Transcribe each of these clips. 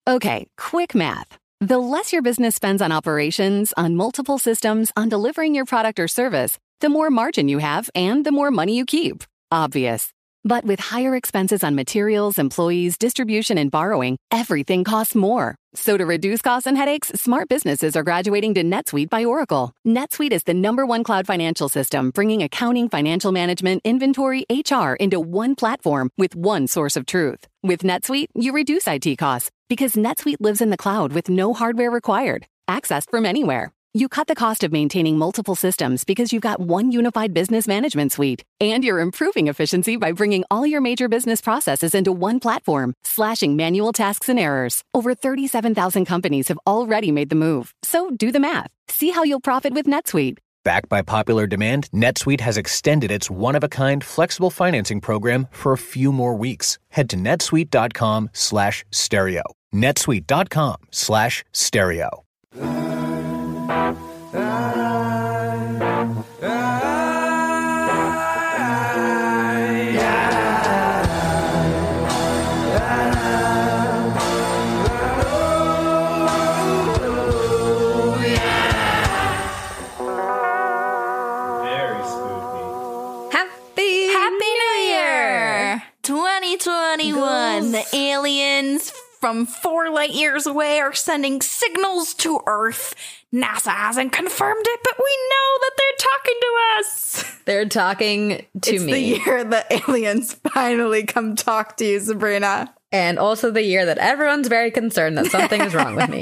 Okay, quick math. The less your business spends on operations, on multiple systems, on delivering your product or service, the more margin you have and the more money you keep. Obvious. But with higher expenses on materials, employees, distribution, and borrowing, everything costs more. So to reduce costs and headaches, smart businesses are graduating to NetSuite by Oracle. NetSuite is the #1 cloud financial system, bringing accounting, financial management, inventory, HR into one platform with one source of truth. With NetSuite, you reduce IT costs because NetSuite lives in the cloud with no hardware required, accessed from anywhere. You cut the cost of maintaining multiple systems because you've got one unified business management suite. And you're improving efficiency by bringing all your major business processes into one platform, slashing manual tasks and errors. Over 37,000 companies have already made the move. So do the math. See how you'll profit with NetSuite. Backed by popular demand, NetSuite has extended its one-of-a-kind flexible financing program for a few more weeks. Head to netsuite.com/stereo. netsuite.com/stereo. Happy New Year! 2021. The aliens from 4 light years away are sending signals to Earth. NASA hasn't confirmed it, but we know that they're talking to us. They're talking to It's me. the year the aliens finally come talk to you, Sabrina. And also the year that everyone's very concerned that something is wrong with me.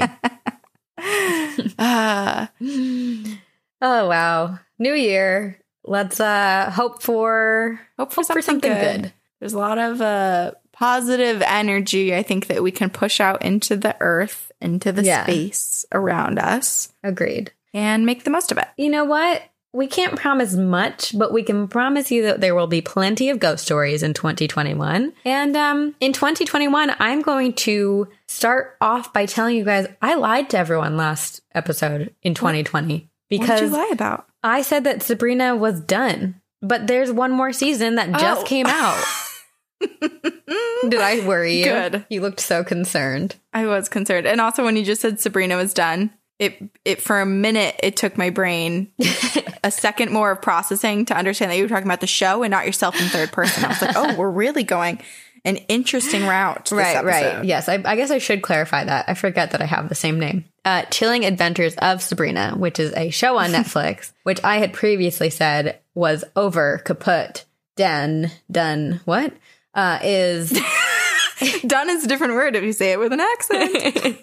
Oh, wow. New year. Let's hope for something good. There's a lot of positive energy, I think, that we can push out into the earth, into the space around us. Agreed. And make the most of it. You know what? We can't promise much, but we can promise you that there will be plenty of ghost stories in 2021. And in 2021, I'm going to start off by telling you guys I lied to everyone last episode in 2020. Because what did you lie about? I said that Sabrina was done, but there's one more season that just came out. Did I worry you? Good. You looked so concerned. I was concerned. And also when you just said Sabrina was done, it for a minute, it took my brain a second more of processing to understand that you were talking about the show and not yourself in third person. I was like, oh, we're really going an interesting route this episode. Right. Yes, I guess I should clarify that. I forget that I have the same name. Chilling Adventures of Sabrina, which is a show on Netflix, which I had previously said was over, kaput, done, what? Is... Done is a different word if you say it with an accent.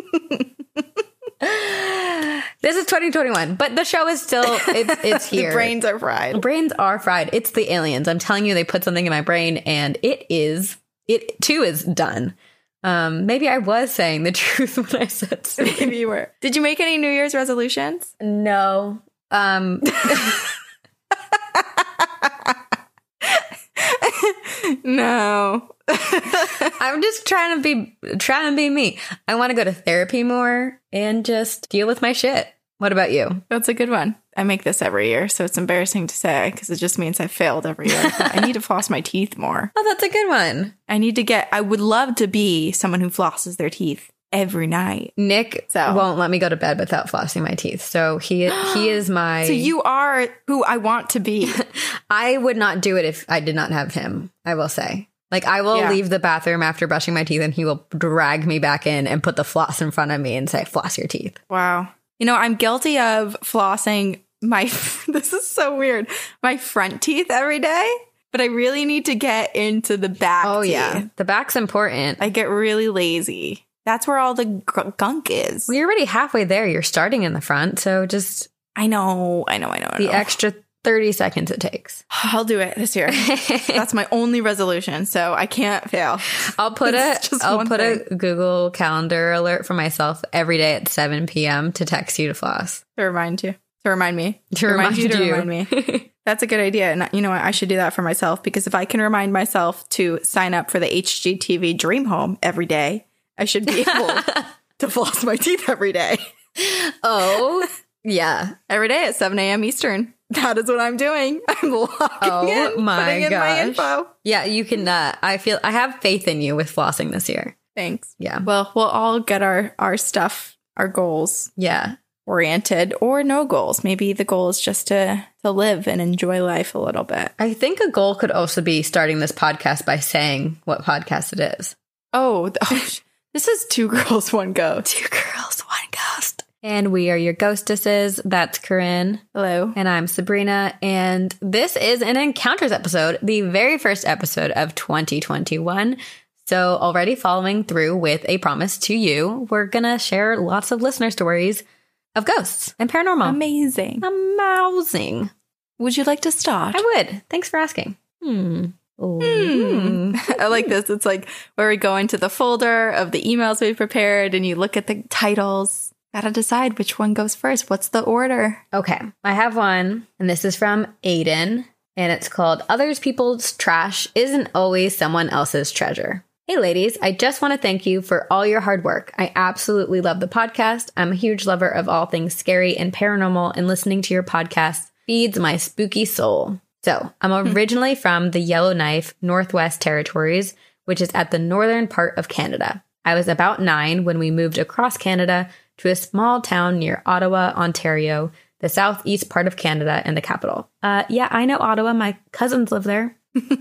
This is 2021, but the show is still, it's here. The brains are fried. Brains are fried. It's the aliens. I'm telling you, they put something in my brain and it too is done. Maybe I was saying the truth when I said so. Maybe you were. Did you make any New Year's resolutions? No. No. I'm just trying to be me. I want to go to therapy more and just deal with my shit. What about you? That's a good one. I make this every year, so it's embarrassing to say because it just means I failed every year. I need to floss my teeth more. Oh, that's a good one. I would love to be someone who flosses their teeth every night. Nick won't let me go to bed without flossing my teeth. So he is my... So you are who I want to be. I would not do it if I did not have him, I will say. Like, I will leave the bathroom after brushing my teeth and he will drag me back in and put the floss in front of me and say, floss your teeth. Wow. You know, I'm guilty of flossing this is so weird, my front teeth every day. But I really need to get into the back teeth. Yeah. The back's important. I get really lazy. That's where all the gunk is. Well, you're already halfway there. You're starting in the front. So just... I know. The extra 30 seconds it takes. I'll do it this year. That's my only resolution. So I can't fail. I'll put a Google Calendar alert for myself every day at 7 p.m. to text you to floss. To remind you. To remind me. To remind me. That's a good idea. And you know what? I should do that for myself because if I can remind myself to sign up for the HGTV Dream Home every day, I should be able to floss my teeth every day. Oh, yeah. Every day at 7 a.m. Eastern. That is what I'm doing. I'm logging in, putting in my info. Yeah, you can. I have faith in you with flossing this year. Thanks. Yeah. Well, we'll all get our stuff, our goals Yeah. oriented, or no goals. Maybe the goal is just to live and enjoy life a little bit. I think a goal could also be starting this podcast by saying what podcast it is. This is Two Girls, One Ghost. Two Girls, One Ghost. And we are your ghostesses. That's Corinne. Hello. And I'm Sabrina. And this is an Encounters episode, the very first episode of 2021. So already following through with a promise to you, we're going to share lots of listener stories of ghosts and paranormal. Amazing. Would you like to start? I would. Thanks for asking. I like this. It's like where we go into the folder of the emails we prepared and you look at the titles. Gotta decide which one goes first. What's the order? Okay. I have one, and this is from Aiden, and it's called Others People's Trash Isn't Always Someone Else's Treasure. Hey ladies, I just want to thank you for all your hard work. I absolutely love the podcast. I'm a huge lover of all things scary and paranormal, and listening to your podcast feeds my spooky soul. So, I'm originally from the Yellowknife, Northwest Territories, which is at the northern part of Canada. I was about 9 when we moved across Canada to a small town near Ottawa, Ontario, the southeast part of Canada and the capital. Yeah, I know Ottawa. My cousins live there.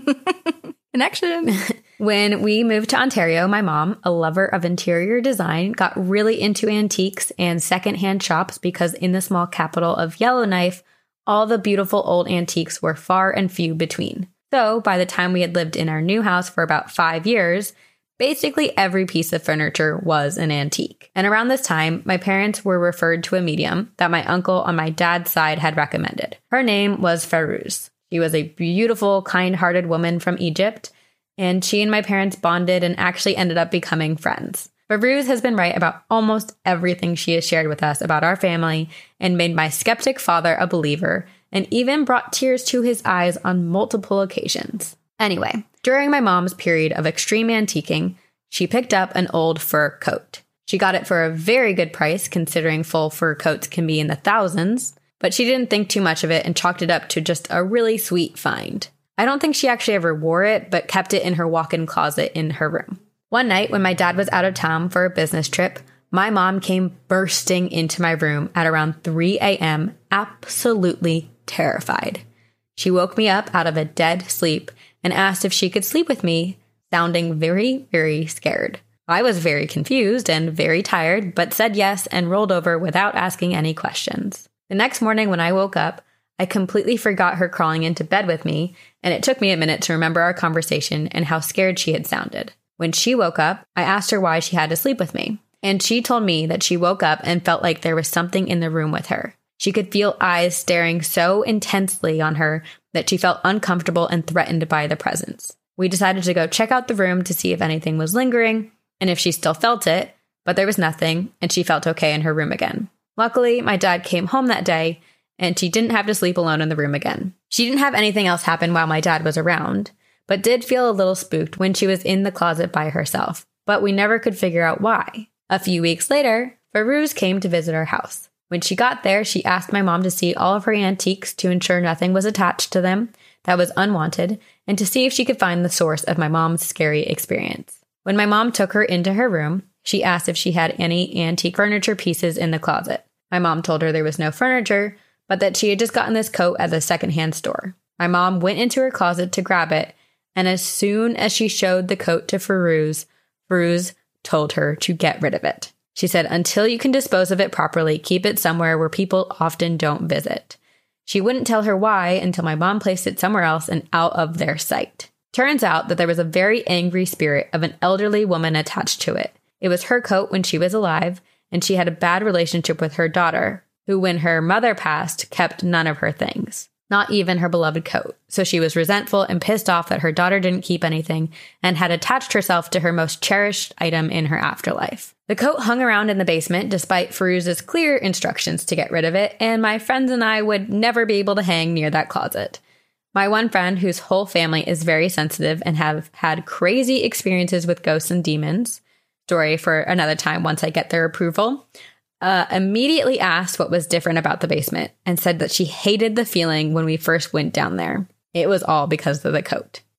Connection. When we moved to Ontario, my mom, a lover of interior design, got really into antiques and secondhand shops because in the small capital of Yellowknife, all the beautiful old antiques were far and few between. So by the time we had lived in our new house for about 5 years, basically every piece of furniture was an antique. And around this time, my parents were referred to a medium that my uncle on my dad's side had recommended. Her name was Fairuz. She was a beautiful, kind-hearted woman from Egypt, and she and my parents bonded and actually ended up becoming friends. Fairuz has been right about almost everything she has shared with us about our family and made my skeptic father a believer and even brought tears to his eyes on multiple occasions. Anyway, during my mom's period of extreme antiquing, she picked up an old fur coat. She got it for a very good price considering full fur coats can be in the thousands, but she didn't think too much of it and chalked it up to just a really sweet find. I don't think she actually ever wore it, but kept it in her walk-in closet in her room. One night when my dad was out of town for a business trip, my mom came bursting into my room at around 3 a.m., absolutely terrified. She woke me up out of a dead sleep and asked if she could sleep with me, sounding very, very scared. I was very confused and very tired, but said yes and rolled over without asking any questions. The next morning when I woke up, I completely forgot her crawling into bed with me, and it took me a minute to remember our conversation and how scared she had sounded. When she woke up, I asked her why she had to sleep with me, and she told me that she woke up and felt like there was something in the room with her. She could feel eyes staring so intensely on her that she felt uncomfortable and threatened by the presence. We decided to go check out the room to see if anything was lingering and if she still felt it, but there was nothing, and she felt okay in her room again. Luckily, my dad came home that day, and she didn't have to sleep alone in the room again. She didn't have anything else happen while my dad was around, but did feel a little spooked when she was in the closet by herself, but we never could figure out why. A few weeks later, Fairuz came to visit our house. When she got there, she asked my mom to see all of her antiques to ensure nothing was attached to them that was unwanted, and to see if she could find the source of my mom's scary experience. When my mom took her into her room, she asked if she had any antique furniture pieces in the closet. My mom told her there was no furniture, but that she had just gotten this coat at the secondhand store. My mom went into her closet to grab it, and as soon as she showed the coat to Fairuz, Fairuz told her to get rid of it. She said, until you can dispose of it properly, keep it somewhere where people often don't visit. She wouldn't tell her why until my mom placed it somewhere else and out of their sight. Turns out that there was a very angry spirit of an elderly woman attached to it. It was her coat when she was alive, and she had a bad relationship with her daughter, who, when her mother passed, kept none of her things, not even her beloved coat. So she was resentful and pissed off that her daughter didn't keep anything and had attached herself to her most cherished item in her afterlife. The coat hung around in the basement despite Fairuz's clear instructions to get rid of it, and my friends and I would never be able to hang near that closet. My one friend, whose whole family is very sensitive and have had crazy experiences with ghosts and demons, story for another time once I get their approval, immediately asked what was different about the basement and said that she hated the feeling when we first went down there. It was all because of the coat.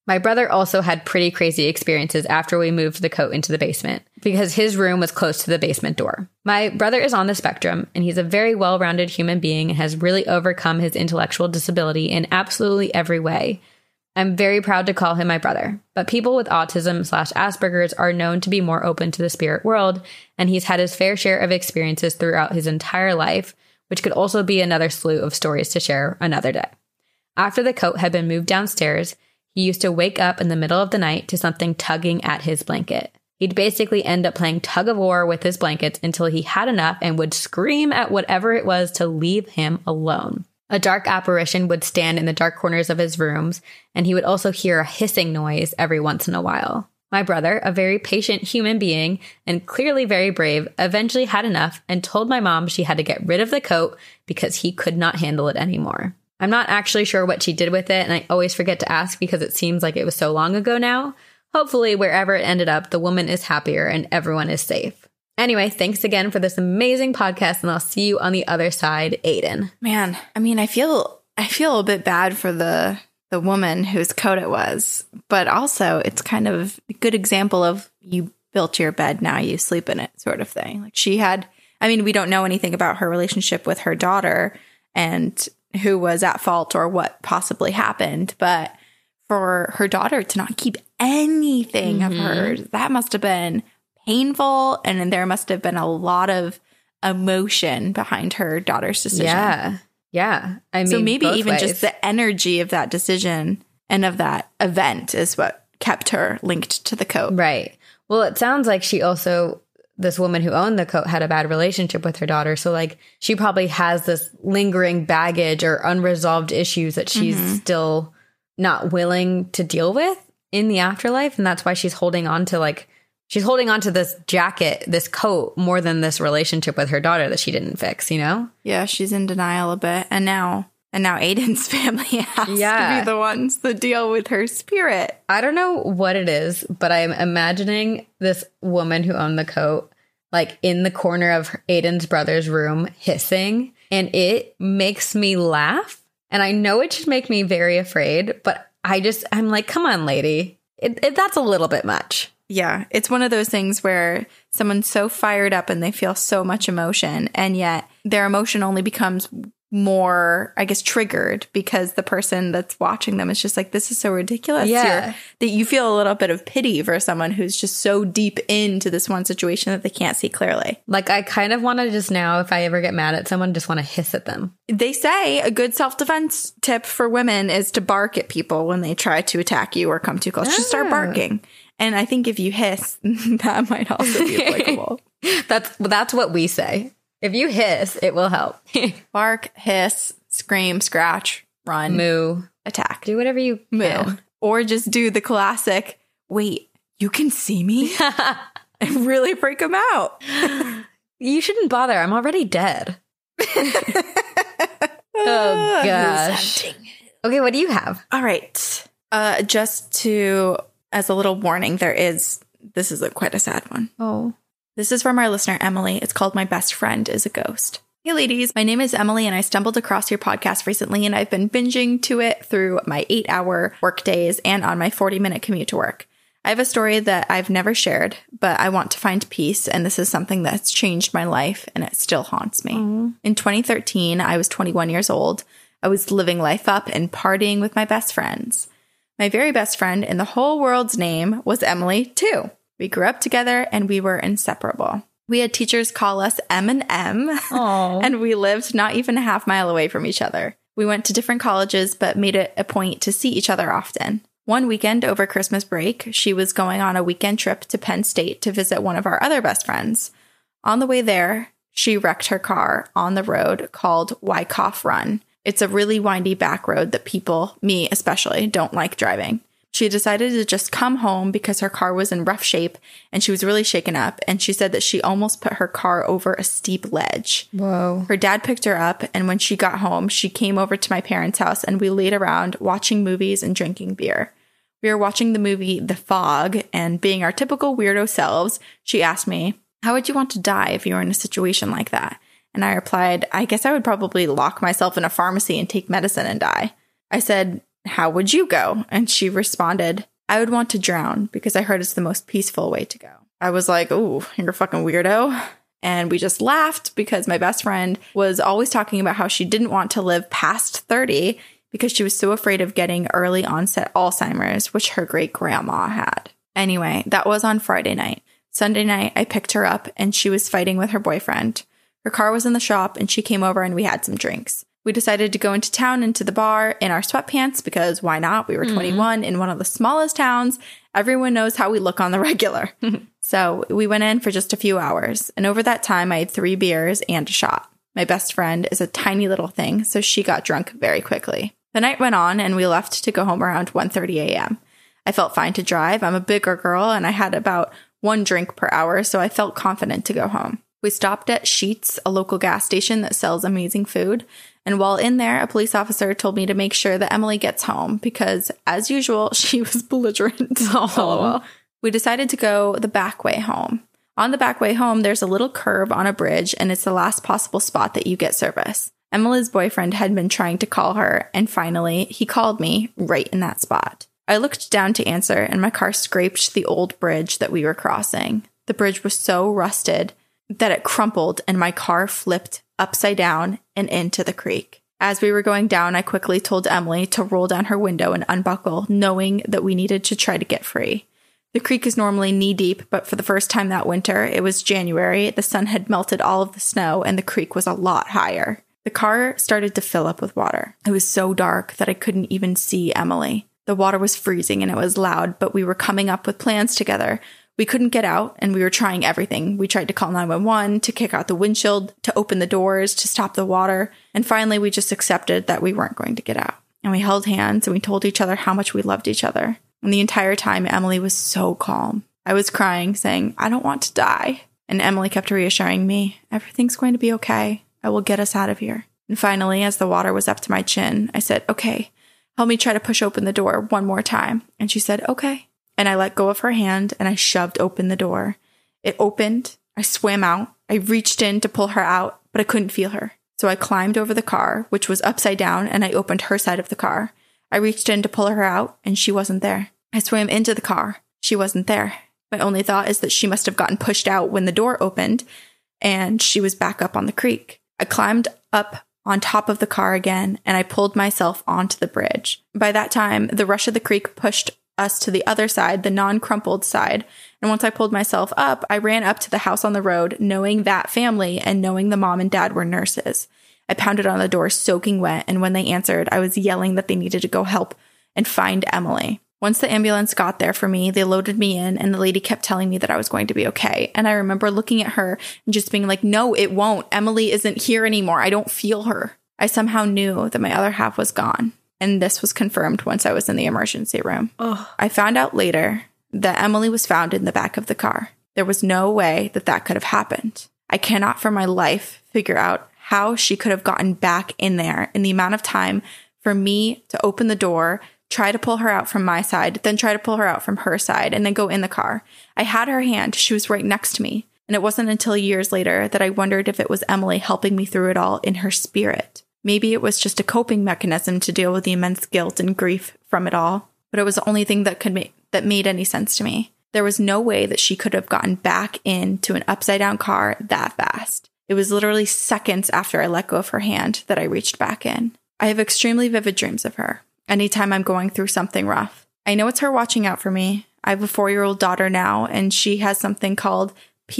My brother also had pretty crazy experiences after we moved the coat into the basement because his room was close to the basement door. My brother is on the spectrum, and he's a very well-rounded human being and has really overcome his intellectual disability in absolutely every way. I'm very proud to call him my brother, but people with autism/Asperger's are known to be more open to the spirit world, and he's had his fair share of experiences throughout his entire life, which could also be another slew of stories to share another day. After the coat had been moved downstairs, he used to wake up in the middle of the night to something tugging at his blanket. He'd basically end up playing tug of war with his blankets until he had enough and would scream at whatever it was to leave him alone. A dark apparition would stand in the dark corners of his rooms, and he would also hear a hissing noise every once in a while. My brother, a very patient human being and clearly very brave, eventually had enough and told my mom she had to get rid of the coat because he could not handle it anymore. I'm not actually sure what she did with it, and I always forget to ask because it seems like it was so long ago now. Hopefully, wherever it ended up, the woman is happier and everyone is safe. Anyway, thanks again for this amazing podcast, and I'll see you on the other side, Aiden. Man, I mean, I feel a bit bad for the woman whose coat it was, but also it's kind of a good example of you built your bed, now you sleep in it sort of thing. Like she had, I mean, we don't know anything about her relationship with her daughter and who was at fault or what possibly happened, but for her daughter to not keep anything of hers, that must have been painful, and there must have been a lot of emotion behind her daughter's decision. Yeah. I mean, so maybe even ways. just the energy of that decision and of that event is what kept her linked to the coat. Right. Well, it sounds like she also, this woman who owned the coat, had a bad relationship with her daughter. So like she probably has this lingering baggage or unresolved issues that she's still not willing to deal with in the afterlife. And that's why she's holding on to this jacket, this coat, more than this relationship with her daughter that she didn't fix, you know? Yeah, she's in denial a bit. And now Aiden's family has to be the ones that deal with her spirit. I don't know what it is, but I'm imagining this woman who owned the coat, like in the corner of Aiden's brother's room, hissing, and it makes me laugh. And I know it should make me very afraid, but I'm like, come on, lady. That's a little bit much. Yeah, it's one of those things where someone's so fired up and they feel so much emotion, and yet their emotion only becomes more, I guess, triggered because the person that's watching them is just like, this is so ridiculous. Yeah. That you feel a little bit of pity for someone who's just so deep into this one situation that they can't see clearly. Like, I kind of want to just now, if I ever get mad at someone, just want to hiss at them. They say a good self-defense tip for women is to bark at people when they try to attack you or come too close. Just start barking. And I think if you hiss, that might also be applicable. That's what we say. If you hiss, it will help. Bark, hiss, scream, scratch, run, moo, attack. Do whatever you can. Or just do the classic, wait, you can see me? And really freak them out. You shouldn't bother. I'm already dead. Oh, gosh. Okay, what do you have? All right. Just to, as a little warning, this is quite a sad one. Oh. This is from our listener, Emily. It's called My Best Friend is a Ghost. Hey, ladies. My name is Emily, and I stumbled across your podcast recently, and I've been binging to it through my 8-hour work days and on my 40-minute commute to work. I have a story that I've never shared, but I want to find peace, and this is something that's changed my life, and it still haunts me. In 2013, I was 21 years old. I was living life up and partying with my best friends. My very best friend in the whole world's name was Emily, too. We grew up together, and we were inseparable. We had teachers call us M and M, and we lived not even a half-mile away from each other. We went to different colleges, but made it a point to see each other often. One weekend over Christmas break, she was going on a weekend trip to Penn State to visit one of our other best friends. On the way there, she wrecked her car on the road called Wyckoff Run. It's a really windy back road that people, me especially, don't like driving. She decided to just come home because her car was in rough shape and she was really shaken up, and she said that she almost put her car over a steep ledge. Whoa. Her dad picked her up, and when she got home, she came over to my parents' house and we laid around watching movies and drinking beer. We were watching the movie The Fog, and being our typical weirdo selves, she asked me, "How would you want to die if you were in a situation like that?" And I replied, "I guess I would probably lock myself in a pharmacy and take medicine and die." I said, how would you go? And she responded, I would want to drown because I heard it's the most peaceful way to go. I was like, ooh, you're a fucking weirdo. And we just laughed because my best friend was always talking about how she didn't want to live past 30 because she was so afraid of getting early onset Alzheimer's, which her great grandma had. Anyway, that was on Friday night. Sunday night, I picked her up and she was fighting with her boyfriend. Her car was in the shop and she came over and we had some drinks. We decided to go into town, into the bar in our sweatpants because why not? We were 21 in one of the smallest towns. Everyone knows how we look on the regular. So we went in for just a few hours. And over that time, I had 3 beers and a shot. My best friend is a tiny little thing, so she got drunk very quickly. The night went on and we left to go home around 1:30 a.m. I felt fine to drive. I'm a bigger girl and I had about 1 drink per hour, so I felt confident to go home. We stopped at Sheetz, a local gas station that sells amazing food. And while in there, a police officer told me to make sure that Emily gets home because, as usual, she was belligerent. Oh. We decided to go the back way home. On the back way home, there's a little curve on a bridge, and it's the last possible spot that you get service. Emily's boyfriend had been trying to call her, and finally, he called me right in that spot. I looked down to answer, and my car scraped the old bridge that we were crossing. The bridge was so rusted that it crumpled, and my car flipped upside down and into the creek. As we were going down, I quickly told Emily to roll down her window and unbuckle, knowing that we needed to try to get free. The creek is normally knee-deep, but for the first time that winter, it was January, the sun had melted all of the snow, and the creek was a lot higher. The car started to fill up with water. It was so dark that I couldn't even see Emily. The water was freezing and it was loud, but we were coming up with plans together. We couldn't get out, and we were trying everything. We tried to call 911, to kick out the windshield, to open the doors, to stop the water, and finally we just accepted that we weren't going to get out. And we held hands, and we told each other how much we loved each other. And the entire time, Emily was so calm. I was crying, saying, I don't want to die. And Emily kept reassuring me, everything's going to be okay. I will get us out of here. And finally, as the water was up to my chin, I said, okay, help me try to push open the door one more time. And she said, okay. And I let go of her hand and I shoved open the door. It opened. I swam out. I reached in to pull her out, but I couldn't feel her. So I climbed over the car, which was upside down, and I opened her side of the car. I reached in to pull her out, and she wasn't there. I swam into the car. She wasn't there. My only thought is that she must have gotten pushed out when the door opened, and she was back up on the creek. I climbed up on top of the car again, and I pulled myself onto the bridge. By that time, the rush of the creek pushed us to the other side, the non-crumpled side. And once I pulled myself up, I ran up to the house on the road, knowing that family and knowing the mom and dad were nurses. I pounded on the door soaking wet, and when they answered, I was yelling that they needed to go help and find Emily. Once the ambulance got there for me, they loaded me in, and the lady kept telling me that I was going to be okay. And I remember looking at her and just being like, no, it won't. Emily isn't here anymore. I don't feel her. I somehow knew that my other half was gone. And this was confirmed once I was in the emergency room. I found out later that Emily was found in the back of the car. There was no way that that could have happened. I cannot for my life figure out how she could have gotten back in there in the amount of time for me to open the door, try to pull her out from my side, then try to pull her out from her side, and then go in the car. I had her hand. She was right next to me. And it wasn't until years later that I wondered if it was Emily helping me through it all in her spirit. Maybe it was just a coping mechanism to deal with the immense guilt and grief from it all, but it was the only thing that made any sense to me. There was no way that she could have gotten back into an upside-down car that fast. It was literally seconds after I let go of her hand that I reached back in. I have extremely vivid dreams of her anytime I'm going through something rough. I know it's her watching out for me. I have a 4-year-old daughter now, and she has something called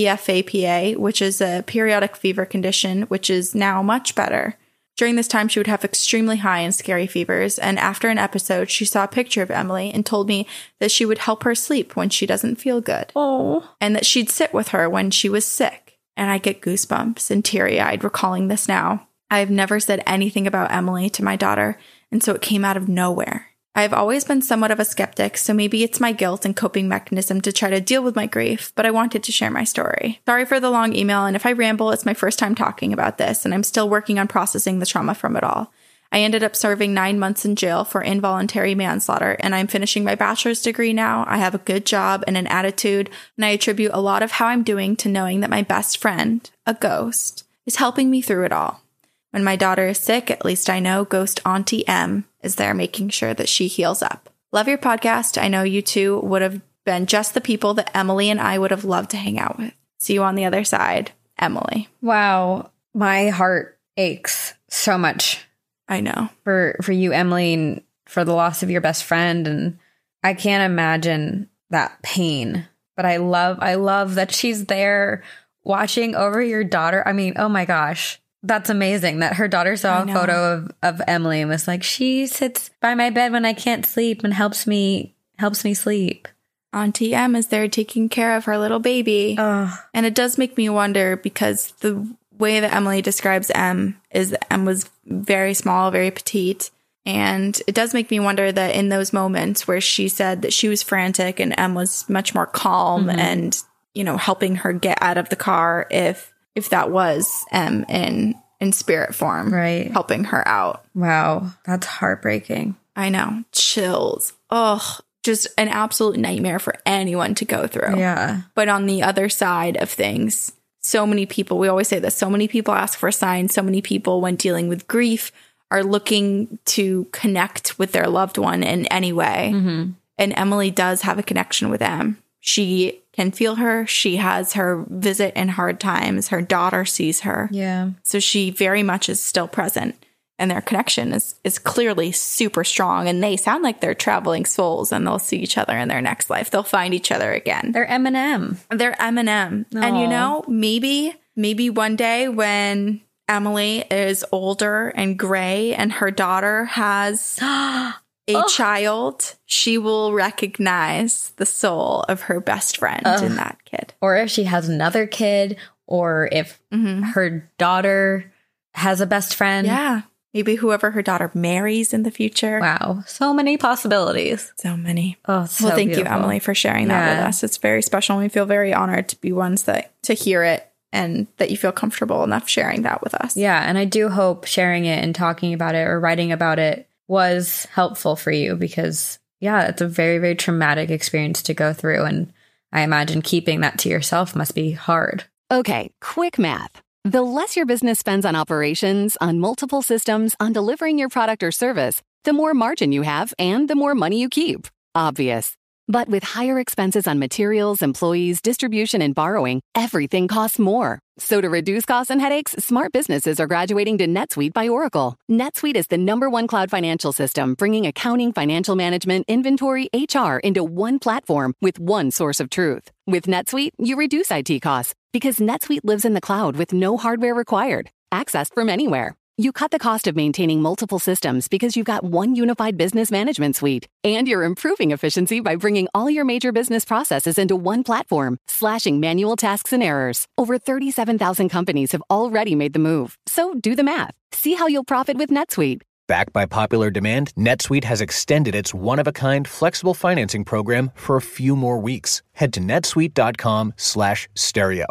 PFAPA, which is a periodic fever condition, which is now much better. During this time, she would have extremely high and scary fevers, and after an episode, she saw a picture of Emily and told me that she would help her sleep when she doesn't feel good. Oh. And that she'd sit with her when she was sick. And I get goosebumps and teary-eyed recalling this now. I have never said anything about Emily to my daughter, and so it came out of nowhere. I have always been somewhat of a skeptic, so maybe it's my guilt and coping mechanism to try to deal with my grief, but I wanted to share my story. Sorry for the long email, and if I ramble, it's my first time talking about this, and I'm still working on processing the trauma from it all. I ended up serving 9 months in jail for involuntary manslaughter, and I'm finishing my bachelor's degree now. I have a good job and an attitude, and I attribute a lot of how I'm doing to knowing that my best friend, a ghost, is helping me through it all. When my daughter is sick, at least I know Ghost Auntie M is there making sure that she heals up. Love your podcast. I know you two would have been just the people that Emily and I would have loved to hang out with. See you on the other side, Emily. Wow. My heart aches so much. I know. For you, Emily, and for the loss of your best friend. And I can't imagine that pain. But I love that she's there watching over your daughter. I mean, oh my gosh. That's amazing that her daughter saw a photo of Emily and was like, she sits by my bed when I can't sleep and helps me sleep. Auntie M is there taking care of her little baby. And it does make me wonder, because the way that Emily describes M is that M was very small, very petite. And it does make me wonder that in those moments where she said that she was frantic and M was much more calm and, you know, helping her get out of the car, if that was M in spirit form, right, helping her out. Wow, that's heartbreaking. I know. Chills. Oh, just an absolute nightmare for anyone to go through. Yeah. But on the other side of things, so many people, we always say this, so many people ask for signs. So many people, when dealing with grief, are looking to connect with their loved one in any way. And Emily does have a connection with M. She can feel her. She has her visit in hard times. Her daughter sees her. Yeah. So she very much is still present. And their connection is clearly super strong. And they sound like they're traveling souls, and they'll see each other in their next life. They'll find each other again. They're Eminem. They're Eminem. And you know, maybe one day when Emily is older and gray and her daughter has a child, she will recognize the soul of her best friend in that kid. Or if she has another kid, or if her daughter has a best friend. Yeah. Maybe whoever her daughter marries in the future. Wow. So many possibilities. So many. Oh, so well, thank beautiful. you, Emily, for sharing that with us. It's very special. And we feel very honored to be ones to hear it, and that you feel comfortable enough sharing that with us. Yeah. And I do hope sharing it and talking about it or writing about it was helpful for you, because, yeah, it's a very, very traumatic experience to go through. And I imagine keeping that to yourself must be hard. Okay, quick math. The less your business spends on operations, on multiple systems, on delivering your product or service, the more margin you have and the more money you keep. Obvious. But with higher expenses on materials, employees, distribution, and borrowing, everything costs more. So to reduce costs and headaches, smart businesses are graduating to NetSuite by Oracle. NetSuite is the #1 cloud financial system, bringing accounting, financial management, inventory, HR into one platform with one source of truth. With NetSuite, you reduce IT costs because NetSuite lives in the cloud with no hardware required, accessed from anywhere. You cut the cost of maintaining multiple systems because you've got one unified business management suite. And you're improving efficiency by bringing all your major business processes into one platform, slashing manual tasks and errors. Over 37,000 companies have already made the move. So do the math. See how you'll profit with NetSuite. Backed by popular demand, NetSuite has extended its one-of-a-kind flexible financing program for a few more weeks. Head to netsuite.com/stereo.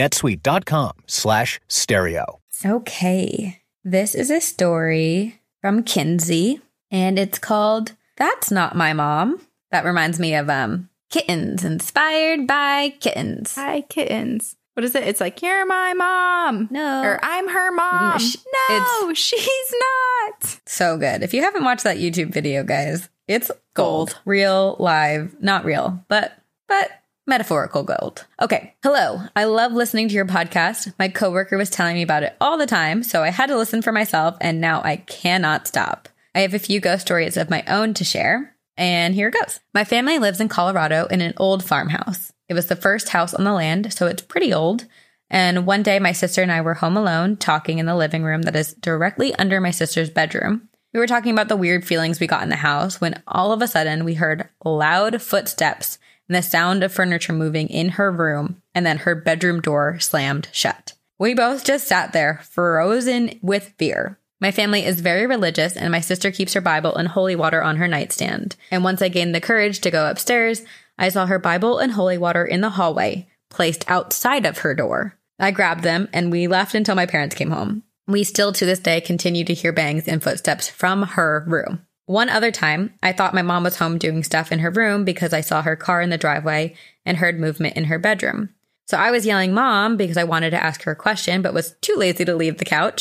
netsuite.com/stereo. Okay. This is a story from Kinsey, and it's called That's Not My Mom. That reminds me of kittens, inspired by kittens. Hi, kittens. What is it? It's like, you're my mom. No. Or I'm her mom. No, she's not. So good. If you haven't watched that YouTube video, guys, it's Gold. Real, live, not real, but metaphorical gold. Okay. Hello. I love listening to your podcast. My coworker was telling me about it all the time, so I had to listen for myself, and now I cannot stop. I have a few ghost stories of my own to share, and here it goes. My family lives in Colorado in an old farmhouse. It was the first house on the land, so it's pretty old. And one day, my sister and I were home alone, talking in the living room that is directly under my sister's bedroom. We were talking about the weird feelings we got in the house when all of a sudden we heard loud footsteps and the sound of furniture moving in her room, and then her bedroom door slammed shut. We both just sat there, frozen with fear. My family is very religious, and my sister keeps her Bible and holy water on her nightstand. And once I gained the courage to go upstairs, I saw her Bible and holy water in the hallway, placed outside of her door. I grabbed them, and we left until my parents came home. We still to this day continue to hear bangs and footsteps from her room. One other time, I thought my mom was home doing stuff in her room because I saw her car in the driveway and heard movement in her bedroom. So I was yelling, "Mom," because I wanted to ask her a question, but was too lazy to leave the couch.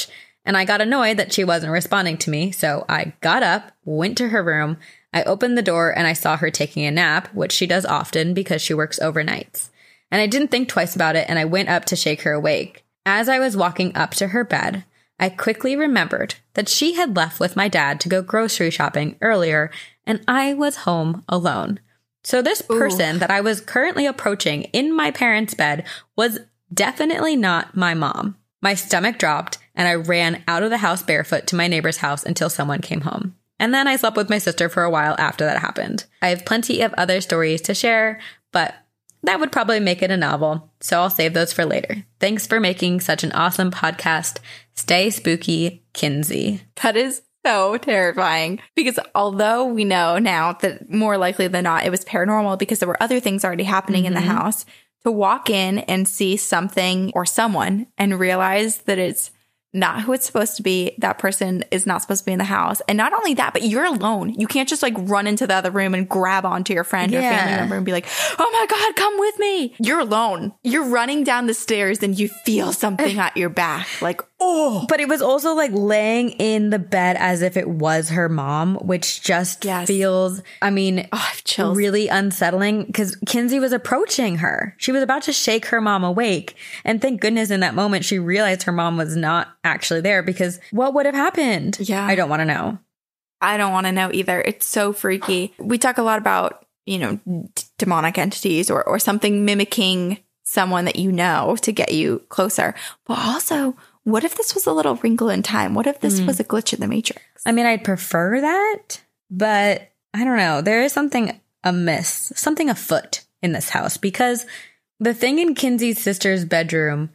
And I got annoyed that she wasn't responding to me. So I got up, went to her room. I opened the door and I saw her taking a nap, which she does often because she works overnights. And I didn't think twice about it, and I went up to shake her awake. As I was walking up to her bed, I quickly remembered that she had left with my dad to go grocery shopping earlier, and I was home alone. So this person that I was currently approaching in my parents' bed was definitely not my mom. My stomach dropped, and I ran out of the house barefoot to my neighbor's house until someone came home. And then I slept with my sister for a while after that happened. I have plenty of other stories to share, but that would probably make it a novel, so I'll save those for later. Thanks for making such an awesome podcast. Stay spooky, Kinsey. That is so terrifying, because although we know now that more likely than not it was paranormal because there were other things already happening in the house, to walk in and see something or someone and realize that it's not who it's supposed to be. That person is not supposed to be in the house. And not only that, but you're alone. You can't just like run into the other room and grab onto your friend or family member and be like, oh my God, come with me. You're alone. You're running down the stairs and you feel something at your back. Like, oh. But it was also like laying in the bed as if it was her mom, which just feels, I mean, really unsettling because Kinsey was approaching her. She was about to shake her mom awake. And thank goodness in that moment, she realized her mom was not actually there, because what would have happened? Yeah. I don't want to know. I don't want to know either. It's so freaky. We talk a lot about, you know, demonic entities or something mimicking someone that you know to get you closer. But also, what if this was a little wrinkle in time? What if this was a glitch in the Matrix? I mean, I'd prefer that, but I don't know. There is something amiss, something afoot in this house, because the thing in Kinsey's sister's bedroom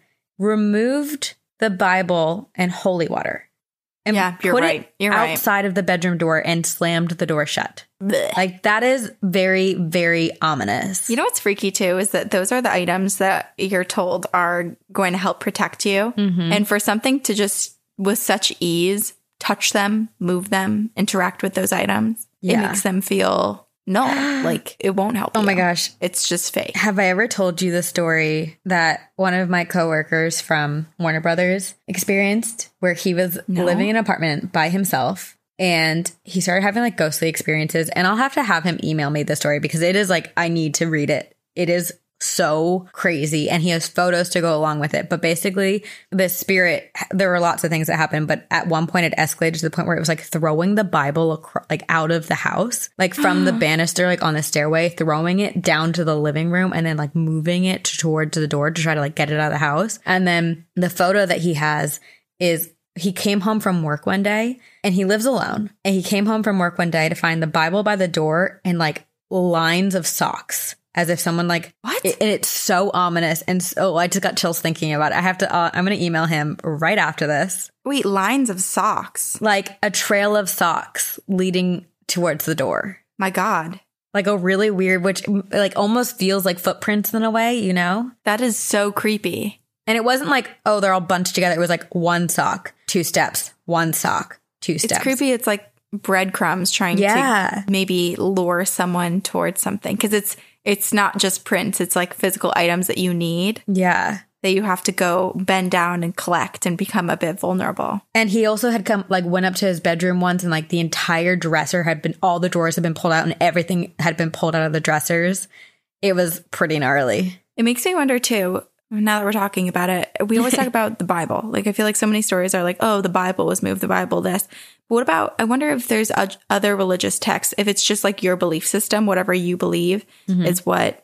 removed the Bible and holy water and put it outside of the bedroom door and slammed the door shut. Blech. Like, that is very, very ominous. You know what's freaky too is that those are the items that you're told are going to help protect you. And for something to just with such ease touch them, move them, interact with those items, it makes them feel like it won't help you. Oh my gosh. It's just fake. Have I ever told you the story that one of my coworkers from Warner Brothers experienced, where he was living in an apartment by himself and he started having like ghostly experiences? And I'll have to have him email me the story because it is like, I need to read it. It is so crazy, and he has photos to go along with it. But basically, the spirit, there were lots of things that happened, but at one point it escalated to the point where it was like throwing the Bible like out of the house, like from the banister, like on the stairway, throwing it down to the living room, and then like moving it towards the door to try to like get it out of the house. And then the photo that he has is he came home from work one day, and he lives alone, and he came home from work one day to find the Bible by the door and like lines of socks. As if someone like, what? And it's so ominous. And so I just got chills thinking about it. I have to, I'm going to email him right after this. Wait, lines of socks? Like a trail of socks leading towards the door. My God. Like a really weird, which like almost feels like footprints in a way, you know? That is so creepy. And it wasn't like, oh, they're all bunched together. It was like one sock, 2 steps, one sock, 2 steps. It's creepy. It's like breadcrumbs trying to maybe lure someone towards something. Because it's not just prints. It's like physical items that you need. Yeah. That you have to go bend down and collect and become a bit vulnerable. And he also had went up to his bedroom once, and like the entire dresser had been, all the drawers had been pulled out and everything had been pulled out of the dressers. It was pretty gnarly. It makes me wonder too, now that we're talking about it, we always talk about the Bible. Like, I feel like so many stories are like, oh, the Bible was moved, the Bible this. But what about, I wonder if there's other religious texts, if it's just like your belief system, whatever you believe is what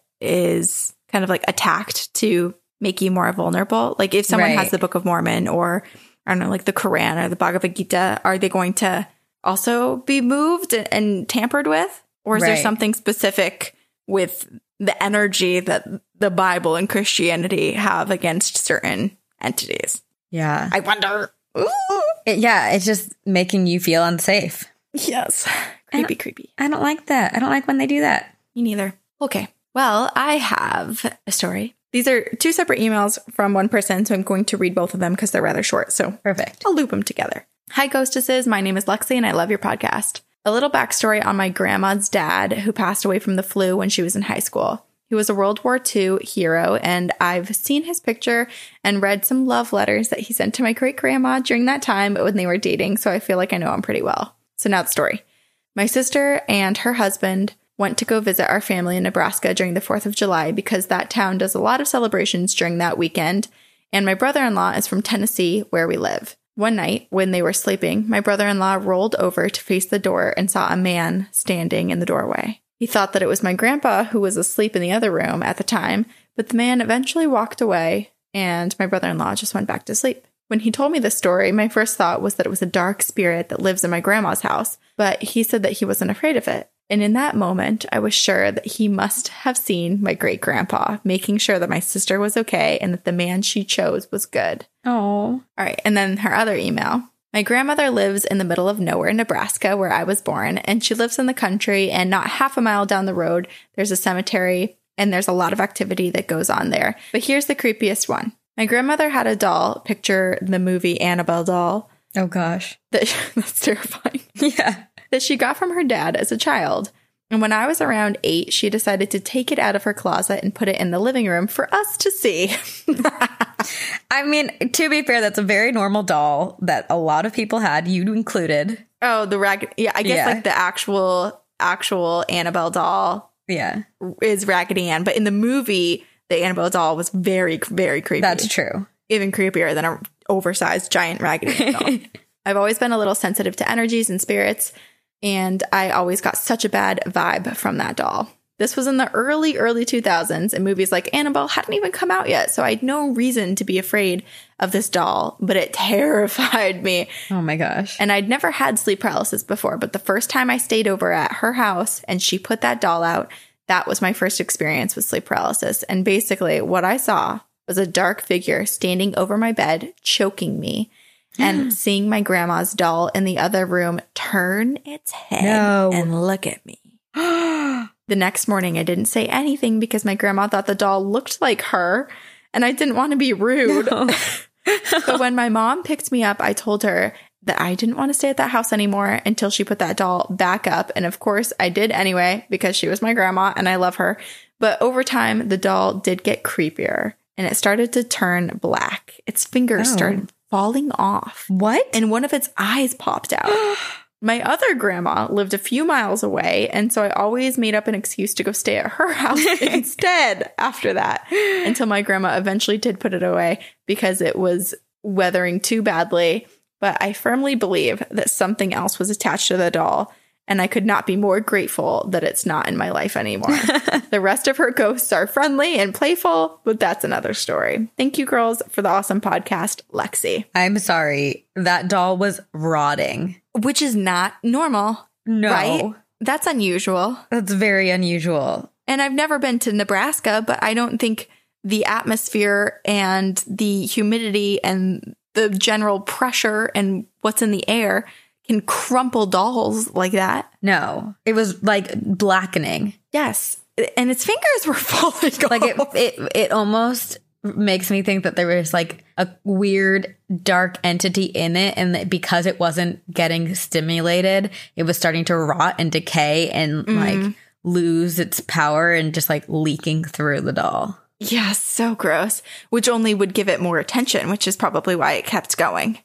is kind of like attacked to make you more vulnerable. Like if someone has the Book of Mormon or, I don't know, like the Quran or the Bhagavad Gita, are they going to also be moved and tampered with? Or is there something specific with the energy that the Bible and Christianity have against certain entities? Yeah. I wonder. It's just making you feel unsafe. Yes. Creepy. I don't like that. I don't like when they do that. Me neither. Okay. Well, I have a story. These are 2 separate emails from one person, so I'm going to read both of them because they're rather short. So perfect. I'll loop them together. Hi, Ghostesses. My name is Lexi, and I love your podcast. A little backstory on my grandma's dad, who passed away from the flu when she was in high school. He was a World War II hero, and I've seen his picture and read some love letters that he sent to my great-grandma during that time when they were dating, so I feel like I know him pretty well. So now the story. My sister and her husband went to go visit our family in Nebraska during the 4th of July because that town does a lot of celebrations during that weekend, and my brother-in-law is from Tennessee, where we live. One night, when they were sleeping, my brother-in-law rolled over to face the door and saw a man standing in the doorway. He thought that it was my grandpa who was asleep in the other room at the time, but the man eventually walked away and my brother-in-law just went back to sleep. When he told me this story, my first thought was that it was a dark spirit that lives in my grandma's house, but he said that he wasn't afraid of it. And in that moment, I was sure that he must have seen my great-grandpa, making sure that my sister was okay and that the man she chose was good. Oh. All right, and then her other email. My grandmother lives in the middle of nowhere, Nebraska, where I was born, and she lives in the country, and not half a mile down the road, there's a cemetery, and there's a lot of activity that goes on there. But here's the creepiest one. My grandmother had a doll, picture the movie Annabelle doll. Oh, gosh. That's terrifying. Yeah. That she got from her dad as a child. And when I was around 8, she decided to take it out of her closet and put it in the living room for us to see. I mean, to be fair, that's a very normal doll that a lot of people had, you included. Oh, the Raggedy... Yeah, I guess like the actual Annabelle doll is Raggedy Ann. But in the movie, the Annabelle doll was very, very creepy. That's true. Even creepier than an oversized giant Raggedy Ann doll. I've always been a little sensitive to energies and spirits, and I always got such a bad vibe from that doll. This was in the early 2000s, and movies like Annabelle hadn't even come out yet, so I had no reason to be afraid of this doll, but it terrified me. Oh my gosh. And I'd never had sleep paralysis before, but the first time I stayed over at her house and she put that doll out, that was my first experience with sleep paralysis. And basically what I saw was a dark figure standing over my bed, choking me. And seeing my grandma's doll in the other room turn its head and look at me. The next morning, I didn't say anything because my grandma thought the doll looked like her, and I didn't want to be rude. No. But when my mom picked me up, I told her that I didn't want to stay at that house anymore until she put that doll back up. And of course, I did anyway because she was my grandma and I love her. But over time, the doll did get creepier, and it started to turn black. Its fingers started falling off. What? And one of its eyes popped out. My other grandma lived a few miles away, and so I always made up an excuse to go stay at her house instead after that, until my grandma eventually did put it away because it was weathering too badly. But I firmly believe that something else was attached to the doll, and I could not be more grateful that it's not in my life anymore. The rest of her ghosts are friendly and playful, but that's another story. Thank you, girls, for the awesome podcast, Lexi. I'm sorry. That doll was rotting. Which is not normal. No. Right? That's unusual. That's very unusual. And I've never been to Nebraska, but I don't think the atmosphere and the humidity and the general pressure and what's in the air can crumple dolls like that. No, it was like blackening. Yes. And its fingers were falling off. Like it almost makes me think that there was like a weird dark entity in it, and that because it wasn't getting stimulated, it was starting to rot and decay and like lose its power and just like leaking through the doll. Yeah, so gross. Which only would give it more attention, which is probably why it kept going.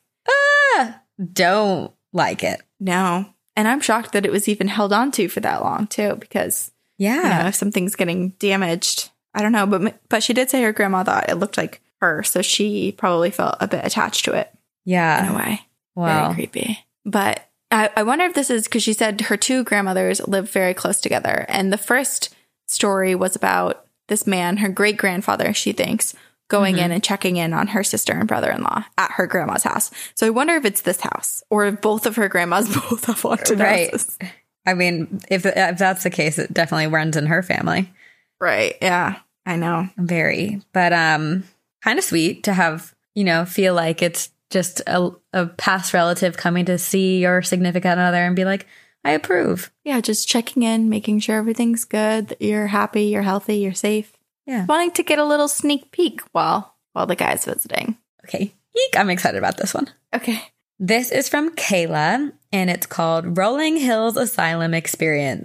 Don't like it. No. And I'm shocked that it was even held on to for that long, too, because, if something's getting damaged, I don't know. But she did say her grandma thought it looked like her, so she probably felt a bit attached to it. Yeah. In a way. Wow. Very creepy. But I wonder if this is because she said her two grandmothers lived very close together. And the first story was about this man, her great-grandfather, she thinks, going in and checking in on her sister and brother-in-law at her grandma's house. So I wonder if it's this house or if both of her grandmas both have haunted houses. I mean, if that's the case, it definitely runs in her family. Right. Yeah, I know. Very. But kind of sweet to have, feel like it's just a past relative coming to see your significant other and be like, I approve. Yeah, just checking in, making sure everything's good, that you're happy, you're healthy, you're safe. Yeah. Wanting to get a little sneak peek while the guy's visiting. Okay. Eek, I'm excited about this one. Okay. This is from Kayla, and it's called Rolling Hills Asylum Experience.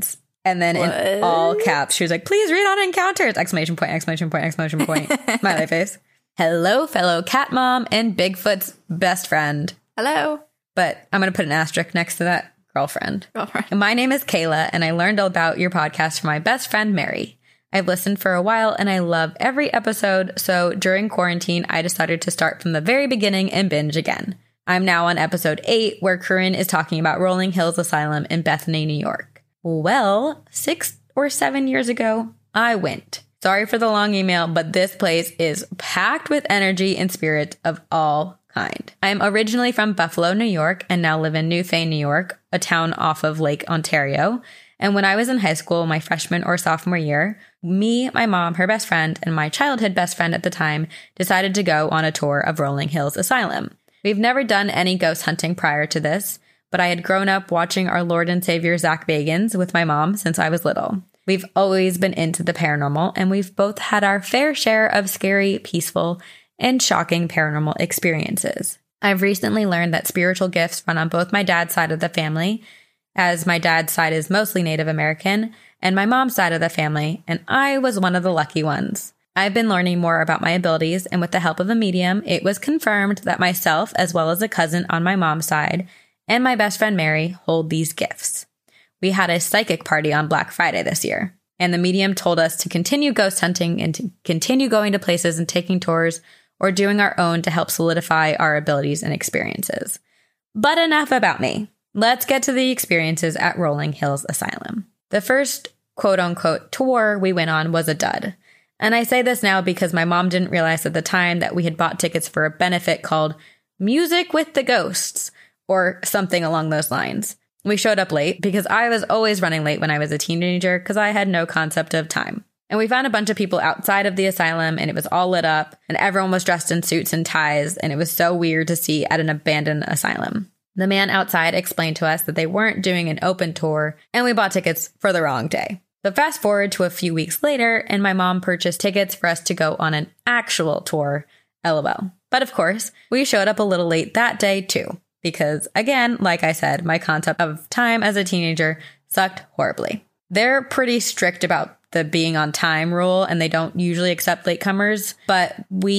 And then in all caps, she was like, please read on encounters! Exclamation point, exclamation point, exclamation point. Smiley face. Hello, fellow cat mom and Bigfoot's best friend. Hello. But I'm going to put an asterisk next to that. Girlfriend. My name is Kayla, and I learned about your podcast from my best friend, Mary. I've listened for a while, and I love every episode, so during quarantine, I decided to start from the very beginning and binge again. I'm now on episode 8, where Corinne is talking about Rolling Hills Asylum in Bethany, New York. Well, 6 or 7 years ago, I went. Sorry for the long email, but this place is packed with energy and spirit of all kind. I am originally from Buffalo, New York, and now live in Newfane, New York, a town off of Lake Ontario. And when I was in high school, my freshman or sophomore year, me, my mom, her best friend, and my childhood best friend at the time decided to go on a tour of Rolling Hills Asylum. We've never done any ghost hunting prior to this, but I had grown up watching our Lord and Savior Zach Bagans with my mom since I was little. We've always been into the paranormal, and we've both had our fair share of scary, peaceful, and shocking paranormal experiences. I've recently learned that spiritual gifts run on both my dad's side of the family, as my dad's side is mostly Native American, and my mom's side of the family, and I was one of the lucky ones. I've been learning more about my abilities, and with the help of a medium, it was confirmed that myself, as well as a cousin on my mom's side, and my best friend Mary, hold these gifts. We had a psychic party on Black Friday this year, and the medium told us to continue ghost hunting and to continue going to places and taking tours or doing our own to help solidify our abilities and experiences. But enough about me. Let's get to the experiences at Rolling Hills Asylum. The first quote-unquote tour we went on was a dud. And I say this now because my mom didn't realize at the time that we had bought tickets for a benefit called Music with the Ghosts, or something along those lines. We showed up late because I was always running late when I was a teenager because I had no concept of time. And we found a bunch of people outside of the asylum, and it was all lit up, and everyone was dressed in suits and ties, and it was so weird to see at an abandoned asylum. The man outside explained to us that they weren't doing an open tour, and we bought tickets for the wrong day. So fast forward to a few weeks later, and my mom purchased tickets for us to go on an actual tour, LOL. But of course, we showed up a little late that day too, because again, like I said, my concept of time as a teenager sucked horribly. They're pretty strict about the being on time rule, and they don't usually accept latecomers, but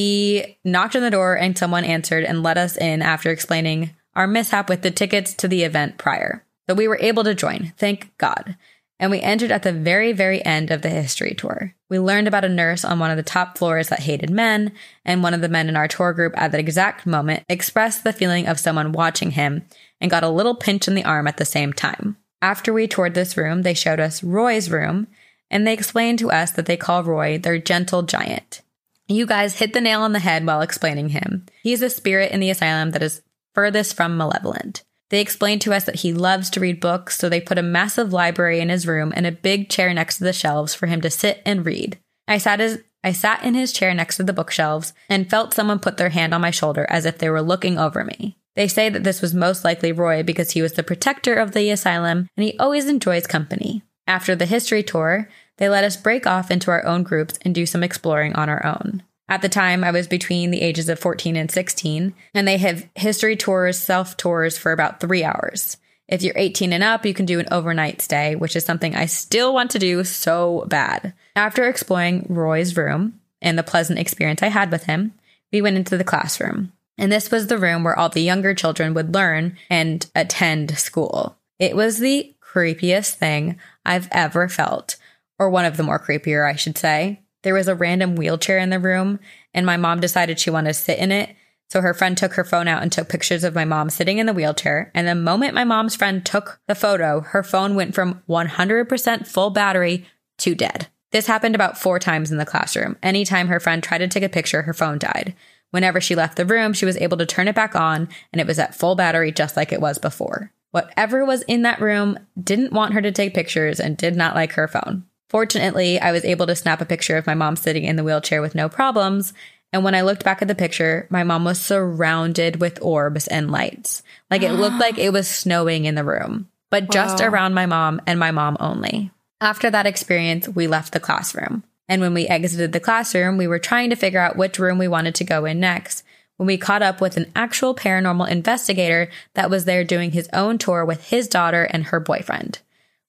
we knocked on the door and someone answered and let us in after explaining our mishap with the tickets to the event prior. So we were able to join, thank God. And we entered at the very, very end of the history tour. We learned about a nurse on one of the top floors that hated men, and one of the men in our tour group at that exact moment expressed the feeling of someone watching him and got a little pinch in the arm at the same time. After we toured this room, they showed us Roy's room, and they explained to us that they call Roy their gentle giant. You guys hit the nail on the head while explaining him. He's a spirit in the asylum that is furthest from malevolent. They explained to us that he loves to read books, so they put a massive library in his room and a big chair next to the shelves for him to sit and read. I sat in his chair next to the bookshelves and felt someone put their hand on my shoulder as if they were looking over me. They say that this was most likely Roy because he was the protector of the asylum and he always enjoys company. After the history tour, they let us break off into our own groups and do some exploring on our own. At the time, I was between the ages of 14 and 16, and they have history tours, self-tours for about 3 hours. If you're 18 and up, you can do an overnight stay, which is something I still want to do so bad. After exploring Roy's room and the pleasant experience I had with him, we went into the classroom. And this was the room where all the younger children would learn and attend school. It was the creepiest thing I've ever felt, or one of the more creepier, I should say. There was a random wheelchair in the room, and my mom decided she wanted to sit in it. So her friend took her phone out and took pictures of my mom sitting in the wheelchair. And the moment my mom's friend took the photo, her phone went from 100% full battery to dead. This happened about 4 times in the classroom. Anytime her friend tried to take a picture, her phone died. Whenever she left the room, she was able to turn it back on, and it was at full battery just like it was before. Whatever was in that room didn't want her to take pictures and did not like her phone. Fortunately, I was able to snap a picture of my mom sitting in the wheelchair with no problems, and when I looked back at the picture, my mom was surrounded with orbs and lights. Like it looked like it was snowing in the room, but just around my mom and my mom only. After that experience, we left the classroom. And when we exited the classroom, we were trying to figure out which room we wanted to go in next, when we caught up with an actual paranormal investigator that was there doing his own tour with his daughter and her boyfriend.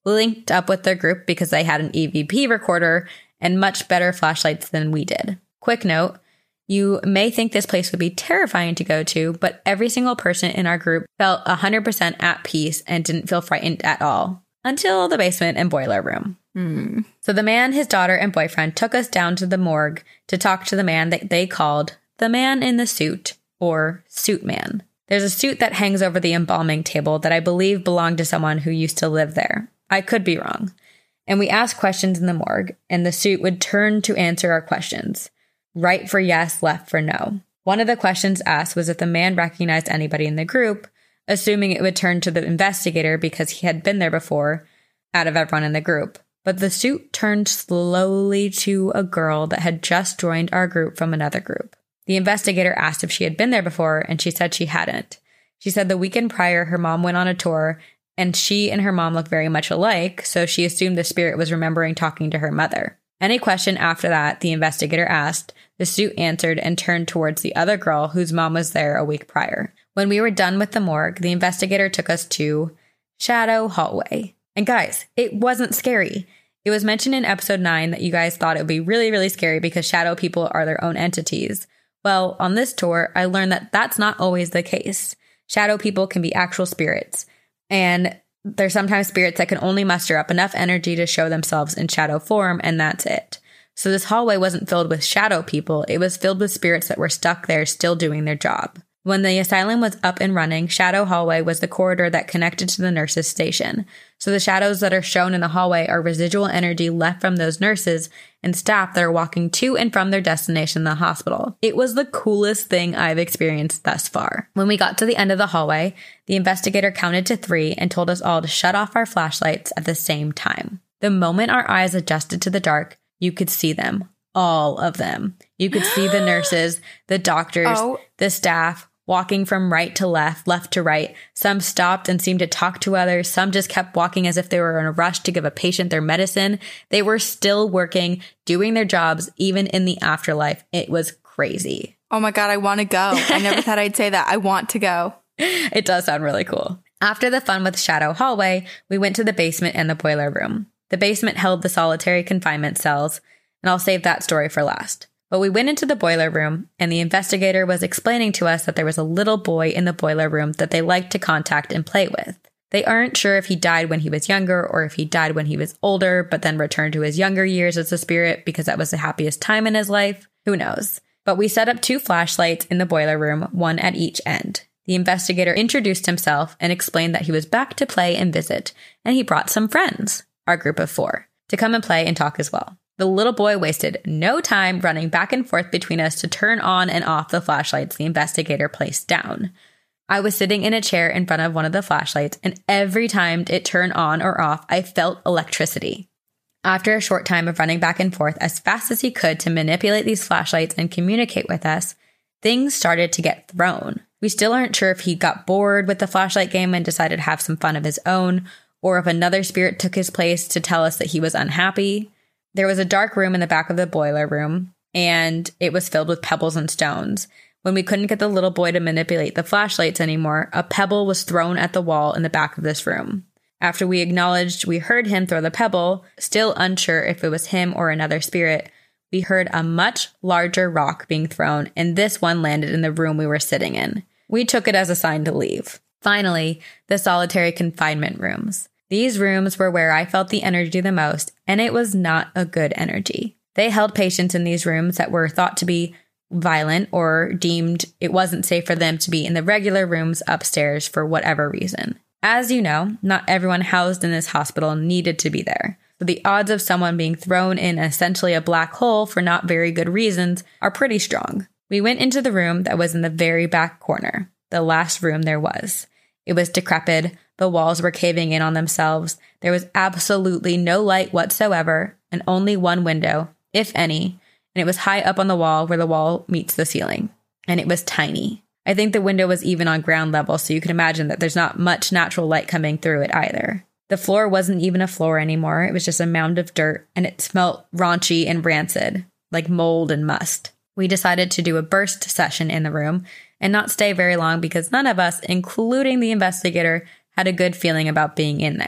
We linked up with their group because they had an EVP recorder and much better flashlights than we did. Quick note, you may think this place would be terrifying to go to, but every single person in our group felt 100% at peace and didn't feel frightened at all. Until the basement and boiler room. So the man, his daughter, and boyfriend took us down to the morgue to talk to the man that they called the man in the suit, or suit man. There's a suit that hangs over the embalming table that I believe belonged to someone who used to live there. I could be wrong. And we asked questions in the morgue, and the suit would turn to answer our questions. Right for yes, left for no. One of the questions asked was if the man recognized anybody in the group, assuming it would turn to the investigator because he had been there before out of everyone in the group. But the suit turned slowly to a girl that had just joined our group from another group. The investigator asked if she had been there before, and she said she hadn't. She said the weekend prior, her mom went on a tour, and she and her mom look very much alike, so she assumed the spirit was remembering talking to her mother. Any question after that, the investigator asked, the suit answered and turned towards the other girl whose mom was there a week prior. When we were done with the morgue, the investigator took us to Shadow Hallway. And guys, it wasn't scary. It was mentioned in episode 9 that you guys thought it would be really, really scary because shadow people are their own entities. Well, on this tour, I learned that that's not always the case. Shadow people can be actual spirits. And they're sometimes spirits that can only muster up enough energy to show themselves in shadow form, and that's it. So this hallway wasn't filled with shadow people. It was filled with spirits that were stuck there still doing their job. When the asylum was up and running, Shadow Hallway was the corridor that connected to the nurses' station. So the shadows that are shown in the hallway are residual energy left from those nurses and staff that are walking to and from their destination, the hospital. It was the coolest thing I've experienced thus far. When we got to the end of the hallway, the investigator counted to 3 and told us all to shut off our flashlights at the same time. The moment our eyes adjusted to the dark, you could see them. All of them. You could see the nurses, the doctors, the staff, walking from right to left to right. Some stopped and seemed to talk to others. Some just kept walking as if they were in a rush to give a patient their medicine. They were still working, doing their jobs, even in the afterlife. It was crazy. Oh my God, I want to go. I never thought I'd say that. I want to go. It does sound really cool. After the fun with Shadow Hallway, we went to the basement and the boiler room. The basement held the solitary confinement cells, and I'll save that story for last. But we went into the boiler room, and the investigator was explaining to us that there was a little boy in the boiler room that they liked to contact and play with. They aren't sure if he died when he was younger or if he died when he was older, but then returned to his younger years as a spirit because that was the happiest time in his life. Who knows? But we set up 2 flashlights in the boiler room, one at each end. The investigator introduced himself and explained that he was back to play and visit, and he brought some friends, our group of 4, to come and play and talk as well. The little boy wasted no time running back and forth between us to turn on and off the flashlights the investigator placed down. I was sitting in a chair in front of one of the flashlights, and every time it turned on or off, I felt electricity. After a short time of running back and forth as fast as he could to manipulate these flashlights and communicate with us, things started to get thrown. We still aren't sure if he got bored with the flashlight game and decided to have some fun of his own, or if another spirit took his place to tell us that he was unhappy. There was a dark room in the back of the boiler room, and it was filled with pebbles and stones. When we couldn't get the little boy to manipulate the flashlights anymore, a pebble was thrown at the wall in the back of this room. After we acknowledged we heard him throw the pebble, still unsure if it was him or another spirit, we heard a much larger rock being thrown, and this one landed in the room we were sitting in. We took it as a sign to leave. Finally, the solitary confinement rooms. These rooms were where I felt the energy the most, and it was not a good energy. They held patients in these rooms that were thought to be violent or deemed it wasn't safe for them to be in the regular rooms upstairs for whatever reason. As you know, not everyone housed in this hospital needed to be there. So the odds of someone being thrown in essentially a black hole for not very good reasons are pretty strong. We went into the room that was in the very back corner, the last room there was. It was decrepit. The walls were caving in on themselves. There was absolutely no light whatsoever and only one window, if any, and it was high up on the wall where the wall meets the ceiling. And it was tiny. I think the window was even on ground level, so you can imagine that there's not much natural light coming through it either. The floor wasn't even a floor anymore. It was just a mound of dirt, and it smelt raunchy and rancid, like mold and must. We decided to do a burst session in the room and not stay very long because none of us, including the investigator, had a good feeling about being in there.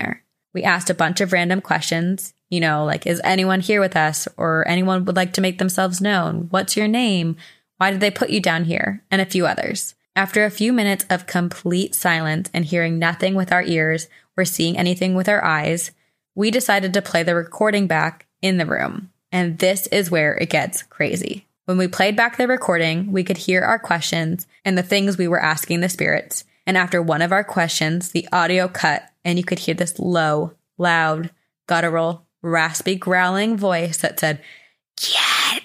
We asked a bunch of random questions, you know, like, is anyone here with us, or anyone would like to make themselves known? What's your name? Why did they put you down here? And a few others. After a few minutes of complete silence and hearing nothing with our ears or seeing anything with our eyes, we decided to play the recording back in the room. And this is where it gets crazy. When we played back the recording, we could hear our questions and the things we were asking the spirits. And after one of our questions, the audio cut and you could hear this low, loud, guttural, raspy, growling voice that said, "Get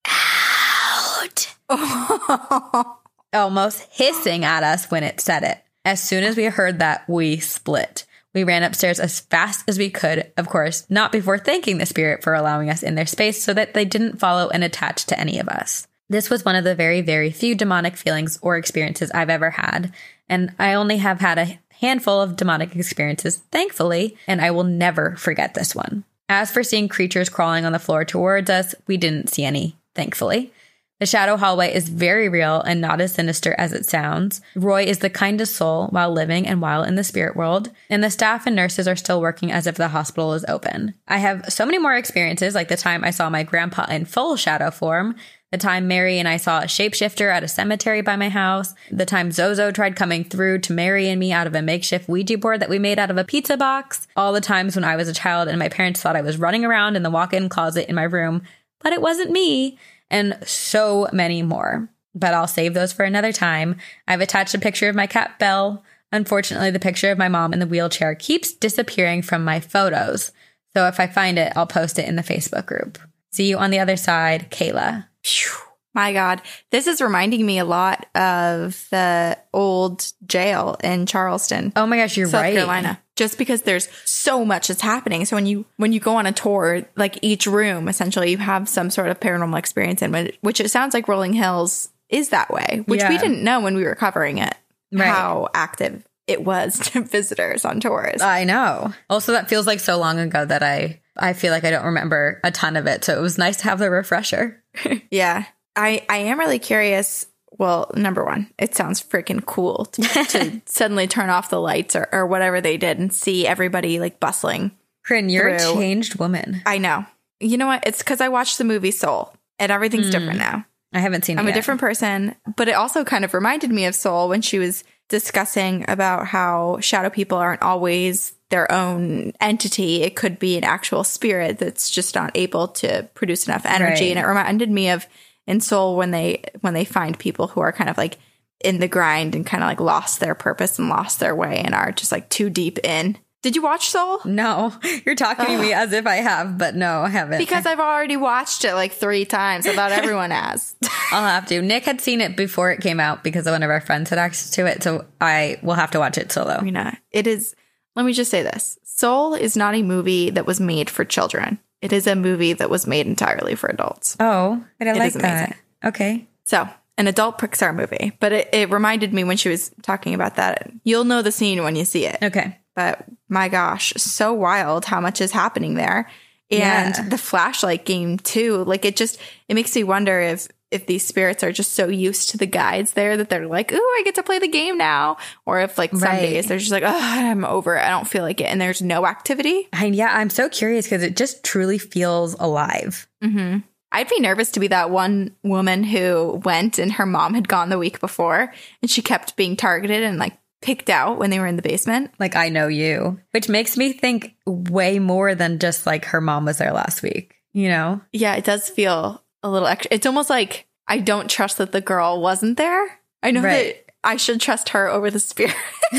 out!" Almost hissing at us when it said it. As soon as we heard that, we split. We ran upstairs as fast as we could, of course, not before thanking the spirit for allowing us in their space so that they didn't follow and attach to any of us. This was one of the very, very few demonic feelings or experiences I've ever had, and I only have had a handful of demonic experiences, thankfully, and I will never forget this one. As for seeing creatures crawling on the floor towards us, we didn't see any, thankfully. The shadow hallway is very real and not as sinister as it sounds. Roy is the kindest soul while living and while in the spirit world, and the staff and nurses are still working as if the hospital is open. I have so many more experiences, like the time I saw my grandpa in full shadow form, the time Mary and I saw a shapeshifter at a cemetery by my house, the time Zozo tried coming through to Mary and me out of a makeshift Ouija board that we made out of a pizza box, all the times when I was a child and my parents thought I was running around in the walk-in closet in my room, but it wasn't me, and so many more. But I'll save those for another time. I've attached a picture of my cat Belle. Unfortunately, the picture of my mom in the wheelchair keeps disappearing from my photos. So if I find it, I'll post it in the Facebook group. See you on the other side, Kayla. Phew. My God, this is reminding me a lot of the old jail in Charleston. Oh my gosh, you're South right. Carolina. Just because there's so much that's happening. So when you go on a tour, like each room, essentially you have some sort of paranormal experience in, which it sounds like Rolling Hills is that way, which we didn't know when we were covering it, how active it was to visitors on tours. I know. Also, that feels like so long ago that I feel like I don't remember a ton of it. So it was nice to have the refresher. Yeah. I am really curious. Well, number one, it sounds freaking cool to suddenly turn off the lights or whatever they did and see everybody like bustling. Corinne, you're through. a changed woman. I know. You know what? It's because I watched the movie Soul and everything's different now. I haven't seen it I'm yet. a different person, but it also kind of reminded me of Soul when she was discussing about how shadow people aren't always their own entity. It could be an actual spirit that's just not able to produce enough energy. Right. And it reminded me of in Soul when they find people who are kind of like in the grind and kind of like lost their purpose and lost their way and are just like too deep in. Did you watch Soul? No, you're talking to me as if I have, but no, I haven't. Because I've already watched it like 3 times. I thought everyone has. I'll have to. Nick had seen it before it came out because one of our friends had access to it, so I will have to watch it solo. It is. Let me just say this. Soul is not a movie that was made for children. It is a movie that was made entirely for adults. Oh, but I like is that. amazing. Okay. So, an adult Pixar movie. But it reminded me when she was talking about that. You'll know the scene when you see it. Okay. But my gosh, so wild how much is happening there. And the flashlight game too. Like it makes me wonder if these spirits are just so used to the guides there that they're like, ooh, I get to play the game now. Or if like some days they're just like, oh, I'm over it. I don't feel like it. And there's no activity. I'm so curious because it just truly feels alive. Mm-hmm. I'd be nervous to be that one woman who went and her mom had gone the week before and she kept being targeted and like picked out when they were in the basement. Like, I know you, which makes me think way more than just like her mom was there last week, you know? Yeah, it does feel a little extra. It's almost like I don't trust that the girl wasn't there. I know that I should trust her over the spirit.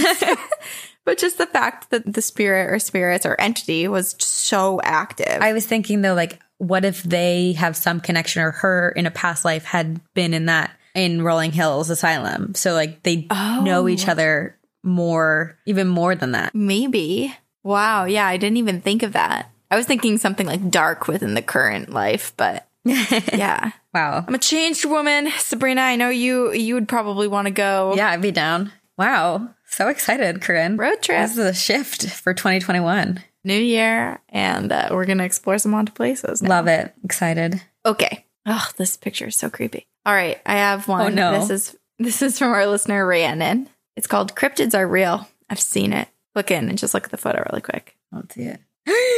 But just the fact that the spirit or spirits or entity was so active. I was thinking though, like, what if they have some connection or her in a past life had been in Rolling Hills Asylum? So like they know each other more, even more than that. Maybe. Wow. Yeah, I didn't even think of that. I was thinking something like dark within the current life, but yeah. Wow. I'm a changed woman. Sabrina, I know you would probably want to go. Yeah, I'd be down. Wow. So excited, Corinne. Road trip. This is a shift for 2021. New year, and we're going to explore some haunted places now. Love it. Excited. Okay. Oh, this picture is so creepy. All right, I have one. Oh, no. This is from our listener, Rhiannon. It's called Cryptids Are Real. I've seen it. Look in and just look at the photo really quick. Don't see it.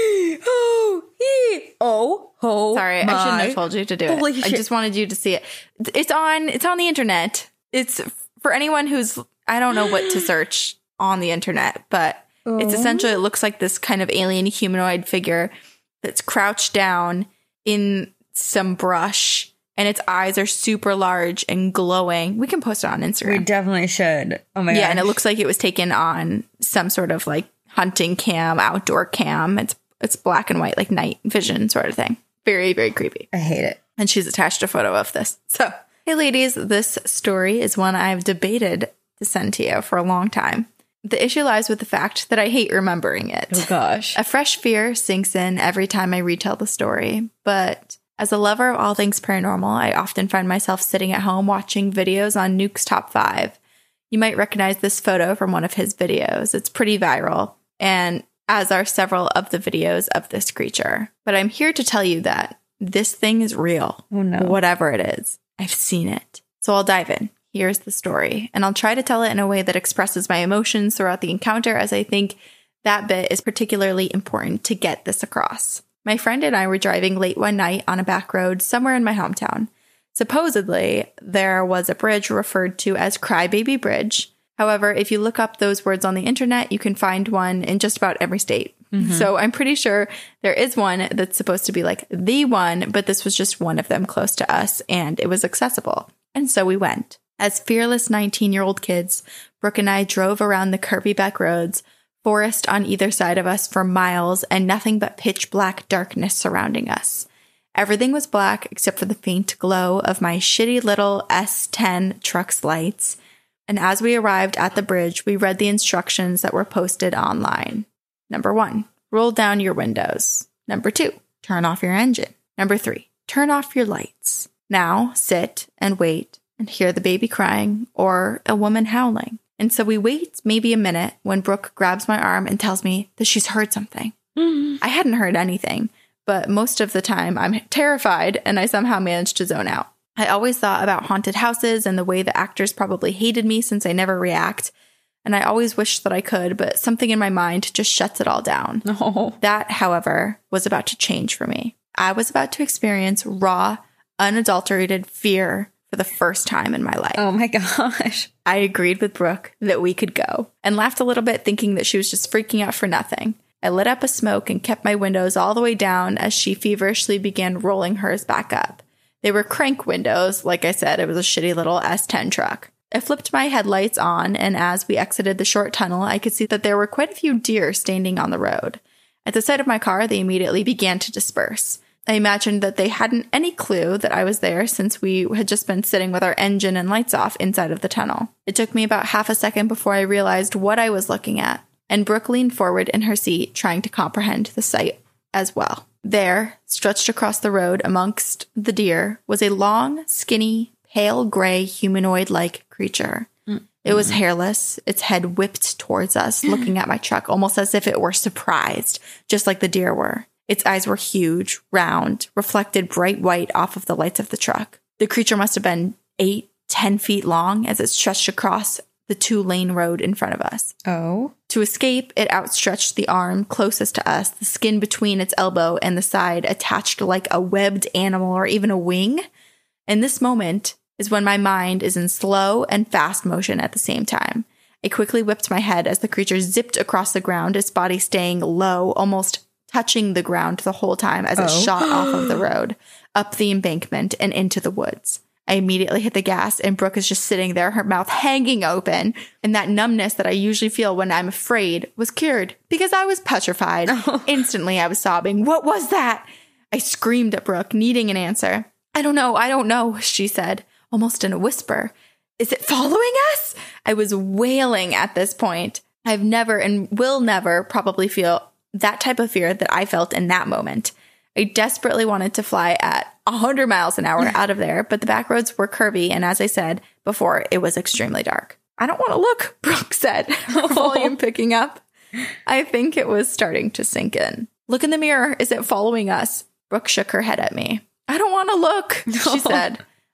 Oh, sorry, I shouldn't have told you to do it. Holy shit. I just wanted you to see it. It's on the internet. It's for anyone who's, I don't know what to search on the internet, but it's essentially, it looks like this kind of alien humanoid figure that's crouched down in some brush, and its eyes are super large and glowing. We can post it on Instagram. We definitely should. Oh my god. Yeah, and it looks like it was taken on some sort of like hunting cam, outdoor cam. It's black and white, like night vision sort of thing. Very, very creepy. I hate it. And she's attached a photo of this. So, hey ladies, this story is one I've debated to send to you for a long time. The issue lies with the fact that I hate remembering it. Oh gosh. A fresh fear sinks in every time I retell the story. But as a lover of all things paranormal, I often find myself sitting at home watching videos on Nuke's Top 5. You might recognize this photo from one of his videos. It's pretty viral, and as are several of the videos of this creature. But I'm here to tell you that this thing is real. Oh no. Whatever it is. I've seen it. So I'll dive in. Here's the story. And I'll try to tell it in a way that expresses my emotions throughout the encounter, as I think that bit is particularly important to get this across. My friend and I were driving late one night on a back road somewhere in my hometown. Supposedly, there was a bridge referred to as Crybaby Bridge. However, if you look up those words on the internet, you can find one in just about every state. Mm-hmm. So I'm pretty sure there is one that's supposed to be like the one, but this was just one of them close to us, and it was accessible. And so we went. As fearless 19-year-old kids, Brooke and I drove around the curvy back roads, forest on either side of us for miles, and nothing but pitch black darkness surrounding us. Everything was black except for the faint glow of my shitty little S10 truck's lights. And as we arrived at the bridge, we read the instructions that were posted online. Number 1, roll down your windows. Number 2, turn off your engine. Number 3, turn off your lights. Now sit and wait and hear the baby crying or a woman howling. And so we wait maybe a minute when Brooke grabs my arm and tells me that she's heard something. I hadn't heard anything, but most of the time I'm terrified and I somehow managed to zone out. I always thought about haunted houses and the way the actors probably hated me since I never react. And I always wish that I could, but something in my mind just shuts it all down. Oh. That, however, was about to change for me. I was about to experience raw, unadulterated fear for the first time in my life. Oh my gosh. I agreed with Brooke that we could go and laughed a little bit, thinking that she was just freaking out for nothing. I lit up a smoke and kept my windows all the way down as she feverishly began rolling hers back up. They were crank windows. Like I said, it was a shitty little S10 truck. I flipped my headlights on, and as we exited the short tunnel, I could see that there were quite a few deer standing on the road. At the sight of my car, they immediately began to disperse. I imagined that they hadn't any clue that I was there since we had just been sitting with our engine and lights off inside of the tunnel. It took me about half a second before I realized what I was looking at, and Brooke leaned forward in her seat, trying to comprehend the sight as well. There, stretched across the road amongst the deer, was a long, skinny, pale gray humanoid-like creature. It was hairless, its head whipped towards us, looking at my truck, almost as if it were surprised, just like the deer were. Its eyes were huge, round, reflected bright white off of the lights of the truck. The creature must have been 8-10 feet long as it stretched across the 2-lane road in front of us. Oh. To escape, it outstretched the arm closest to us, the skin between its elbow and the side attached like a webbed animal or even a wing. And this moment is when my mind is in slow and fast motion at the same time. I quickly whipped my head as the creature zipped across the ground, its body staying low, almost touching the ground the whole time as it shot off of the road, up the embankment and into the woods. I immediately hit the gas, and Brooke is just sitting there, her mouth hanging open. And that numbness that I usually feel when I'm afraid was cured because I was petrified. Instantly, I was sobbing. What was that? I screamed at Brooke, needing an answer. I don't know, she said, almost in a whisper. Is it following us? I was wailing at this point. I've never and will never probably feel that type of fear that I felt in that moment. I desperately wanted to fly at 100 miles an hour out of there, but the back roads were curvy, and as I said before, it was extremely dark. I don't want to look, Brooke said, her volume picking up. I think it was starting to sink in. Look in the mirror. Is it following us? Brooke shook her head at me. I don't want to look, she said.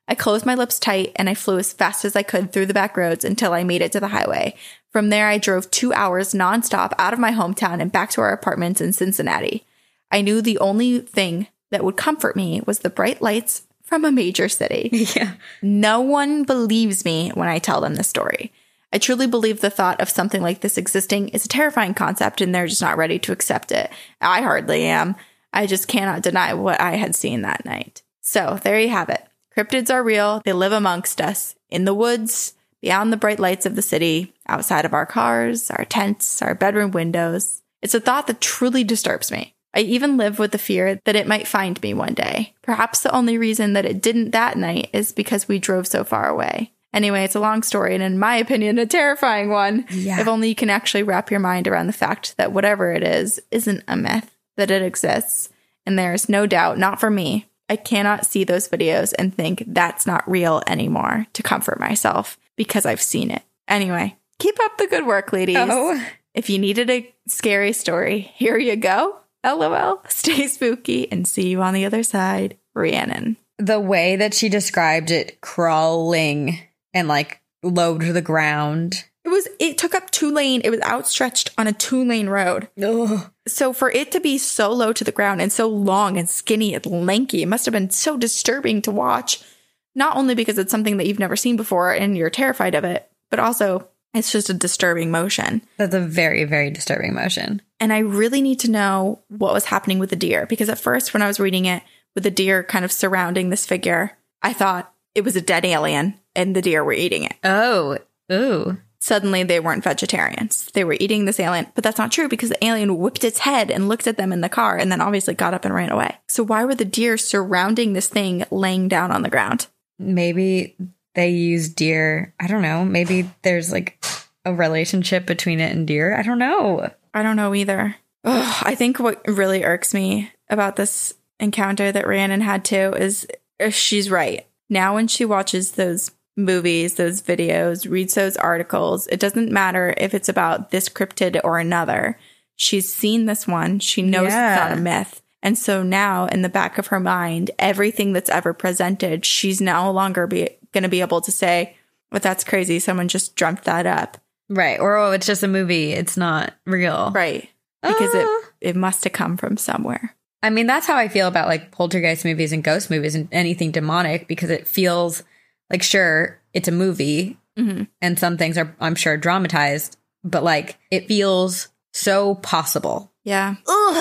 I closed my lips tight and I flew as fast as I could through the back roads until I made it to the highway. From there, I drove 2 hours nonstop out of my hometown and back to our apartments in Cincinnati. I knew the only thing that would comfort me was the bright lights from a major city. Yeah. No one believes me when I tell them this story. I truly believe the thought of something like this existing is a terrifying concept and they're just not ready to accept it. I hardly am. I just cannot deny what I had seen that night. So there you have it. Cryptids are real. They live amongst us in the woods, beyond the bright lights of the city, outside of our cars, our tents, our bedroom windows. It's a thought that truly disturbs me. I even live with the fear that it might find me one day. Perhaps the only reason that it didn't that night is because we drove so far away. Anyway, it's a long story and in my opinion, a terrifying one. Yeah. If only you can actually wrap your mind around the fact that whatever it is isn't a myth, that it exists. And there's no doubt, not for me, I cannot see those videos and think that's not real anymore to comfort myself because I've seen it. Anyway, keep up the good work, ladies. Oh. If you needed a scary story, here you go. LOL. Stay spooky and see you on the other side. Rhiannon. The way that she described it crawling and like low to the ground. It took up 2-lane. It was outstretched on a 2-lane road. Ugh. So for it to be so low to the ground and so long and skinny and lanky, it must have been so disturbing to watch. Not only because it's something that you've never seen before and you're terrified of it, but also it's just a disturbing motion. That's a very, very disturbing motion. And I really need to know what was happening with the deer, because at first when I was reading it with the deer kind of surrounding this figure, I thought it was a dead alien and the deer were eating it. Oh, ooh. Suddenly they weren't vegetarians. They were eating this alien, but that's not true because the alien whipped its head and looked at them in the car and then obviously got up and ran away. So why were the deer surrounding this thing laying down on the ground? Maybe they use deer. I don't know. Maybe there's like a relationship between it and deer. I don't know. I don't know either. Ugh, I think what really irks me about this encounter that Rhiannon had too is she's right. Now when she watches those movies, those videos, reads those articles, it doesn't matter if it's about this cryptid or another. She's seen this one. She knows it's not a myth. And so now in the back of her mind, everything that's ever presented, she's no longer going to be able to say, well, that's crazy. Someone just dreamt that up. Right. Or, oh, it's just a movie. It's not real. Right. Because it must have come from somewhere. I mean, that's how I feel about like poltergeist movies and ghost movies and anything demonic, because it feels like, sure, it's a movie and some things are, I'm sure, dramatized, but like it feels so possible. Yeah.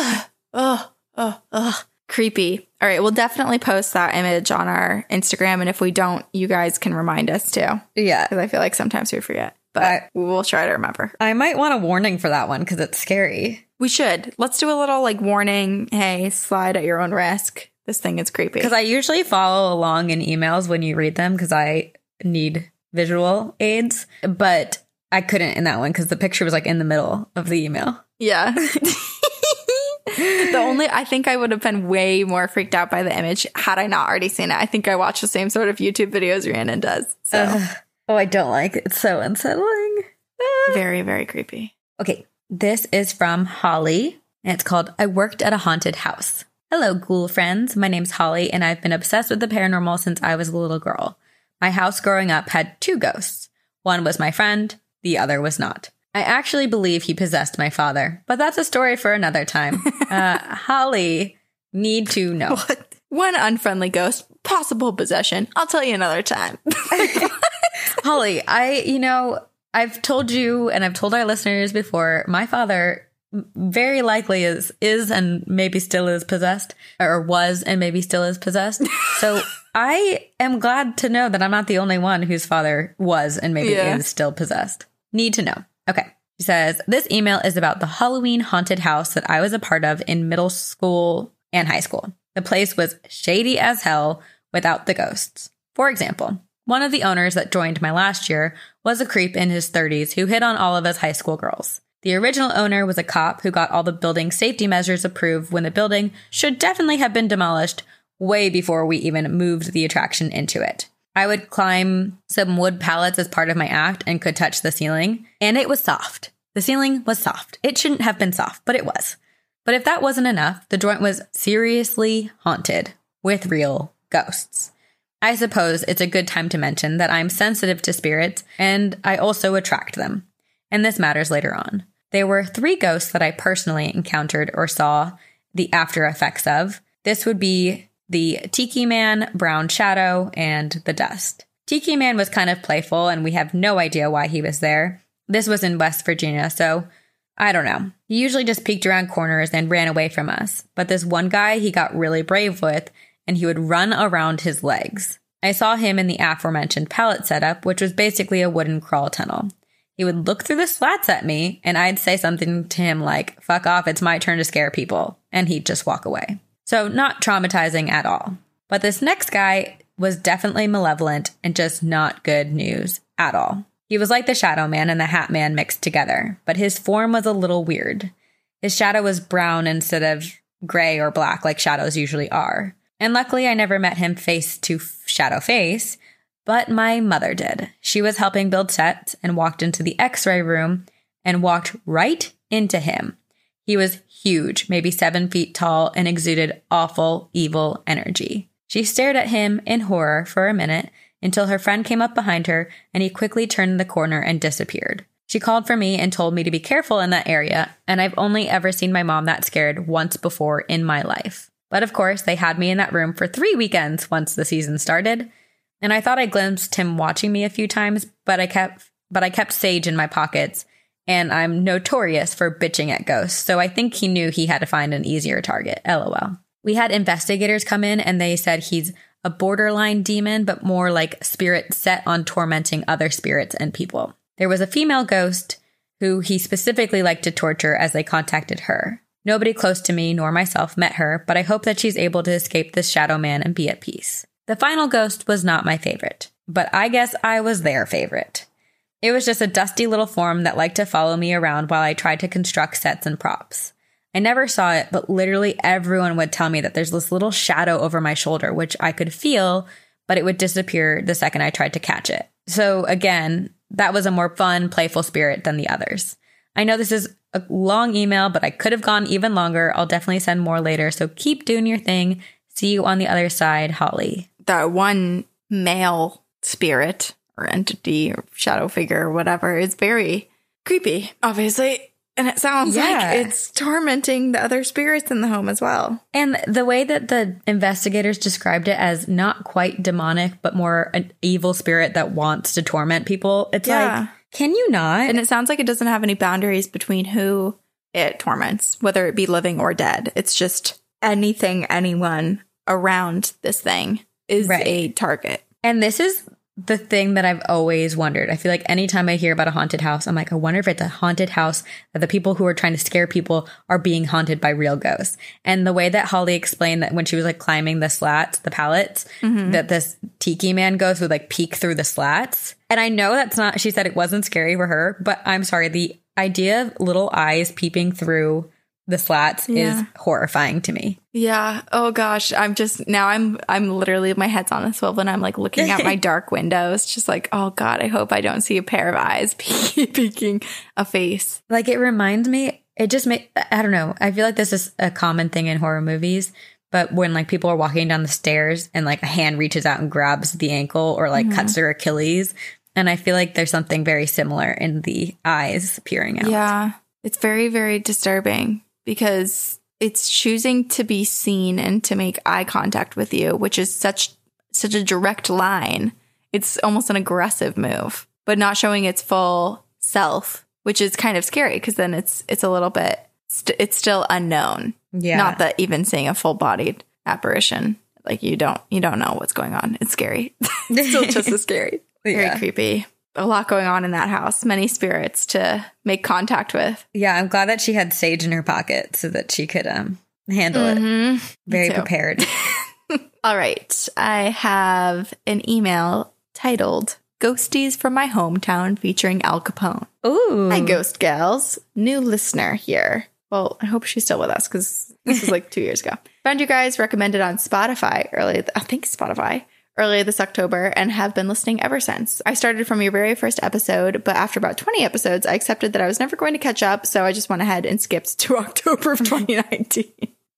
Creepy. All right. We'll definitely post that image on our Instagram. And if we don't, you guys can remind us too. Yeah. Because I feel like sometimes we forget, but we'll try to remember. I might want a warning for that one because it's scary. We should. Let's do a little like warning. Hey, slide at your own risk. This thing is creepy. Because I usually follow along in emails when you read them because I need visual aids, but I couldn't in that one because the picture was like in the middle of the email. Yeah. I think I would have been way more freaked out by the image had I not already seen it. I think I watch the same sort of YouTube videos Rhiannon does. So. I don't like it. It's so unsettling. Very, very creepy. Okay. This is from Holly, and it's called I Worked at a Haunted House. Hello, ghoul friends. My name's Holly, and I've been obsessed with the paranormal since I was a little girl. My house growing up had 2 ghosts. One was my friend. The other was not. I actually believe he possessed my father, but that's a story for another time. Holly, need to know. What? One unfriendly ghost, possible possession. I'll tell you another time. Holly, I've told you and I've told our listeners before, my father very likely is and maybe still is possessed, or was and maybe still is possessed. So I am glad to know that I'm not the only one whose father was and maybe is still possessed. Need to know. Okay. She says, this email is about the Halloween haunted house that I was a part of in middle school and high school. The place was shady as hell without the ghosts. For example, one of the owners that joined my last year was a creep in his 30s who hit on all of us high school girls. The original owner was a cop who got all the building safety measures approved when the building should definitely have been demolished way before we even moved the attraction into it. I would climb some wood pallets as part of my act and could touch the ceiling, and it was soft. The ceiling was soft. It shouldn't have been soft, but it was. But if that wasn't enough, the joint was seriously haunted with real ghosts. I suppose it's a good time to mention that I'm sensitive to spirits and I also attract them. And this matters later on. There were 3 ghosts that I personally encountered or saw the after effects of. This would be the Tiki Man, Brown Shadow, and the Dust. Tiki Man was kind of playful and we have no idea why he was there. This was in West Virginia, so I don't know. He usually just peeked around corners and ran away from us. But this one guy he got really brave with, and he would run around his legs. I saw him in the aforementioned pallet setup, which was basically a wooden crawl tunnel. He would look through the slats at me, and I'd say something to him like, "Fuck off, it's my turn to scare people." And he'd just walk away. So not traumatizing at all. But this next guy was definitely malevolent and just not good news at all. He was like the Shadow Man and the Hat Man mixed together, but his form was a little weird. His shadow was brown instead of gray or black like shadows usually are. And luckily I never met him face to shadow face, but my mother did. She was helping build sets and walked into the X-ray room and walked right into him. He was huge, maybe 7 feet tall, and exuded awful, evil energy. She stared at him in horror for a minute until her friend came up behind her and he quickly turned the corner and disappeared. She called for me and told me to be careful in that area, and I've only ever seen my mom that scared once before in my life. But of course, they had me in that room for 3 weekends once the season started, and I thought I glimpsed him watching me a few times, but I kept sage in my pockets, and I'm notorious for bitching at ghosts, so I think he knew he had to find an easier target, LOL. We had investigators come in and they said he's a borderline demon, but more like spirit set on tormenting other spirits and people. There was a female ghost who he specifically liked to torture as they contacted her. Nobody close to me nor myself met her, but I hope that she's able to escape this Shadow Man and be at peace. The final ghost was not my favorite, but I guess I was their favorite. It was just a dusty little form that liked to follow me around while I tried to construct sets and props. I never saw it, but literally everyone would tell me that there's this little shadow over my shoulder, which I could feel, but it would disappear the second I tried to catch it. So again, that was a more fun, playful spirit than the others. I know this is a long email, but I could have gone even longer. I'll definitely send more later, so keep doing your thing. See you on the other side, Holly. That one male spirit or entity or shadow figure or whatever is very creepy, obviously. And it sounds like it's tormenting the other spirits in the home as well. And the way that the investigators described it as not quite demonic, but more an evil spirit that wants to torment people, it's like, can you not? And it sounds like it doesn't have any boundaries between who it torments, whether it be living or dead. It's just anything, anyone around this thing is a target. And this is the thing that I've always wondered. I feel like anytime I hear about a haunted house, I'm like, I wonder if it's a haunted house that the people who are trying to scare people are being haunted by real ghosts. And the way that Holly explained that when she was like climbing the slats, the pallets, that this Tiki Man ghost would like peek through the slats. And I know that's not, she said it wasn't scary for her, but I'm sorry, the idea of little eyes peeping through the slats is horrifying to me. Yeah. Oh gosh. I'm literally, my head's on a swivel and I'm like looking at my dark windows, just like, oh God, I hope I don't see a pair of eyes peeking a face. Like it reminds me, it just I don't know. I feel like this is a common thing in horror movies, but when like people are walking down the stairs and like a hand reaches out and grabs the ankle or like cuts their Achilles. And I feel like there's something very similar in the eyes peering out. Yeah. It's very, very disturbing. Because it's choosing to be seen and to make eye contact with you, which is such a direct line. It's almost an aggressive move, but not showing its full self, which is kind of scary because then it's a little bit, it's still unknown. Yeah. Not that even seeing a full bodied apparition, like you don't know what's going on. It's scary. It's still just as scary. Very creepy. A lot going on in that house. Many spirits to make contact with. Yeah, I'm glad that she had sage in her pocket so that she could handle it. Very prepared. All right. I have an email titled Ghosties from My Hometown featuring Al Capone. Ooh. Hi, Ghost Gals. New listener here. Well, I hope she's still with us because this was like 2 years ago. Found you guys recommended on Spotify earlier this October and have been listening ever since. I started from your very first episode, but after about 20 episodes, I accepted that I was never going to catch up, so I just went ahead and skipped to October of 2019.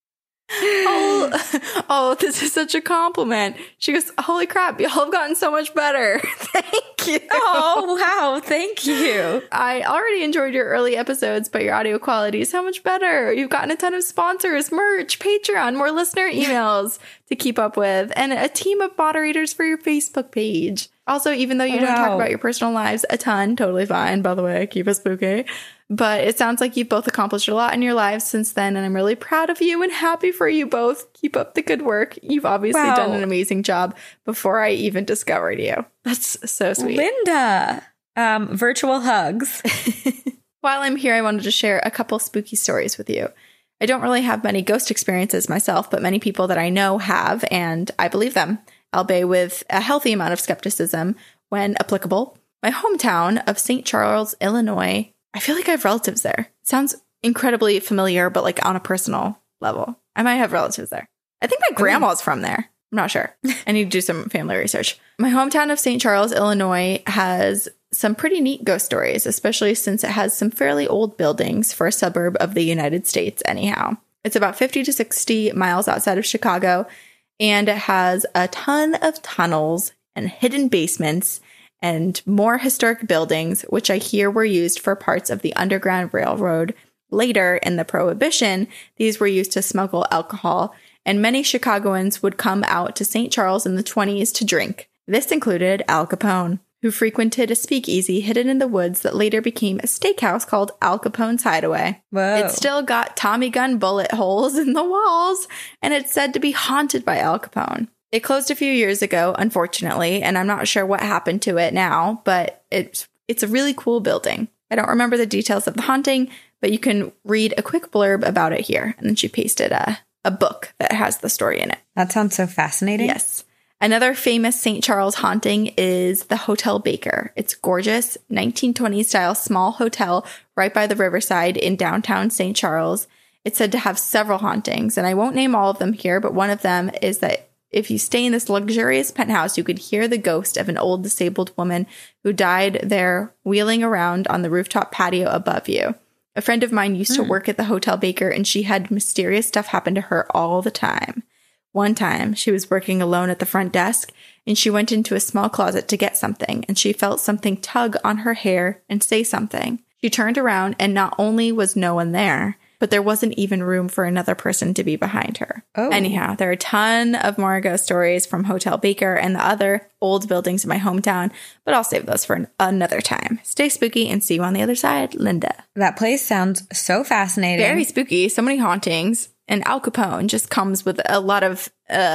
Oh, this is such a compliment. She goes, holy crap, y'all have gotten so much better. Thank you. Oh, wow. Thank you. I already enjoyed your early episodes, but your audio quality is so much better. You've gotten a ton of sponsors, merch, Patreon, more listener emails to keep up with, and a team of moderators for your Facebook page. Also, even though you don't talk about your personal lives a ton, totally fine, by the way, keep it spooky. But it sounds like you've both accomplished a lot in your lives since then, and I'm really proud of you and happy for you both. Keep up the good work. You've obviously done an amazing job before I even discovered you. That's so sweet. Linda, virtual hugs. While I'm here, I wanted to share a couple spooky stories with you. I don't really have many ghost experiences myself, but many people that I know have, and I believe them, albeit with a healthy amount of skepticism when applicable. My hometown of St. Charles, Illinois, I feel like I have relatives there. Sounds incredibly familiar, but like on a personal level. I might have relatives there. I think my grandma's from there. I'm not sure. I need to do some family research. My hometown of St. Charles, Illinois has some pretty neat ghost stories, especially since it has some fairly old buildings for a suburb of the United States anyhow. It's about 50 to 60 miles outside of Chicago, and it has a ton of tunnels and hidden basements and more historic buildings, which I hear were used for parts of the Underground Railroad. Later in the Prohibition, these were used to smuggle alcohol, and many Chicagoans would come out to St. Charles in the 1920s to drink. This included Al Capone, who frequented a speakeasy hidden in the woods that later became a steakhouse called Al Capone's Hideaway. Whoa. It still got Tommy gun bullet holes in the walls, and it's said to be haunted by Al Capone. It closed a few years ago, unfortunately, and I'm not sure what happened to it now, but it's a really cool building. I don't remember the details of the haunting, but you can read a quick blurb about it here. And then she pasted a book that has the story in it. That sounds so fascinating. Yes. Another famous St. Charles haunting is the Hotel Baker. It's gorgeous, 1920s style small hotel right by the riverside in downtown St. Charles. It's said to have several hauntings, and I won't name all of them here, but one of them is that if you stay in this luxurious penthouse, you could hear the ghost of an old disabled woman who died there wheeling around on the rooftop patio above you. A friend of mine used to work at the Hotel Baker, and she had mysterious stuff happen to her all the time. One time, she was working alone at the front desk, and she went into a small closet to get something, and she felt something tug on her hair and say something. She turned around, and not only was no one there, but there wasn't even room for another person to be behind her. Oh. Anyhow, there are a ton of more ghost stories from Hotel Baker and the other old buildings in my hometown, but I'll save those for another time. Stay spooky and see you on the other side, Linda. That place sounds so fascinating. Very spooky. So many hauntings. And Al Capone just comes with a lot of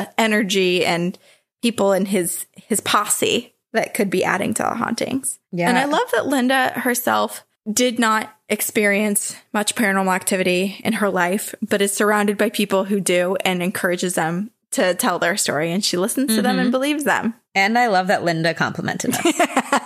energy and people in his posse that could be adding to the hauntings. Yeah. And I love that Linda herself did not experience much paranormal activity in her life, but is surrounded by people who do and encourages them to tell their story. And she listens to them and believes them. And I love that Linda complimented us.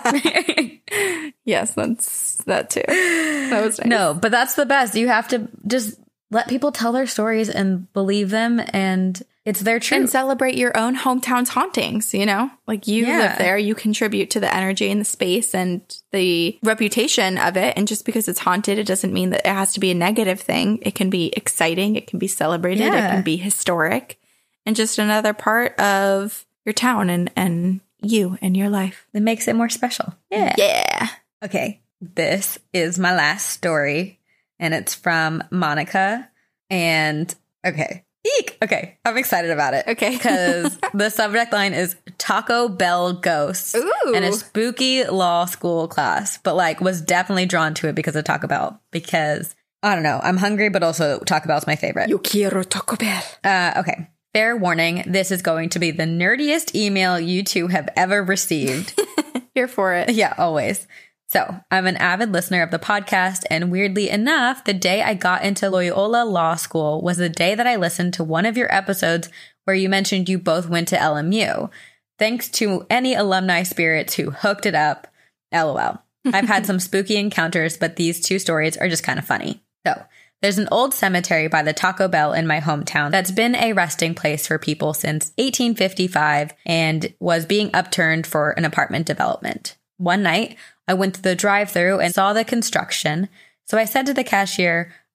Yes, that's that too. That was nice. No, but that's the best. You have to just let people tell their stories and believe them, and it's their truth. And celebrate your own hometown's hauntings, you know? Like you live there, you contribute to the energy and the space and the reputation of it. And just because it's haunted, it doesn't mean that it has to be a negative thing. It can be exciting. It can be celebrated. It can be historic. And just another part of your town and you and your life. It makes it more special. Yeah. Okay. This is my last story, and it's from Monica. And okay. Eek! Okay, I'm excited about it. Okay. Because the subject line is Taco Bell Ghosts. Ooh. And a spooky law school class, but like was definitely drawn to it because of Taco Bell. Because, I don't know, I'm hungry, but also Taco Bell's my favorite. Yo quiero Taco Bell. Okay. Fair warning, this is going to be the nerdiest email you two have ever received. Here for it. Yeah, always. So, I'm an avid listener of the podcast, and weirdly enough, the day I got into Loyola Law School was the day that I listened to one of your episodes where you mentioned you both went to LMU. Thanks to any alumni spirits who hooked it up. LOL. I've had some spooky encounters, but these two stories are just kind of funny. So, there's an old cemetery by the Taco Bell in my hometown that's been a resting place for people since 1855 and was being upturned for an apartment development. One night, I went to the drive-thru and saw the construction, so I said to the cashier,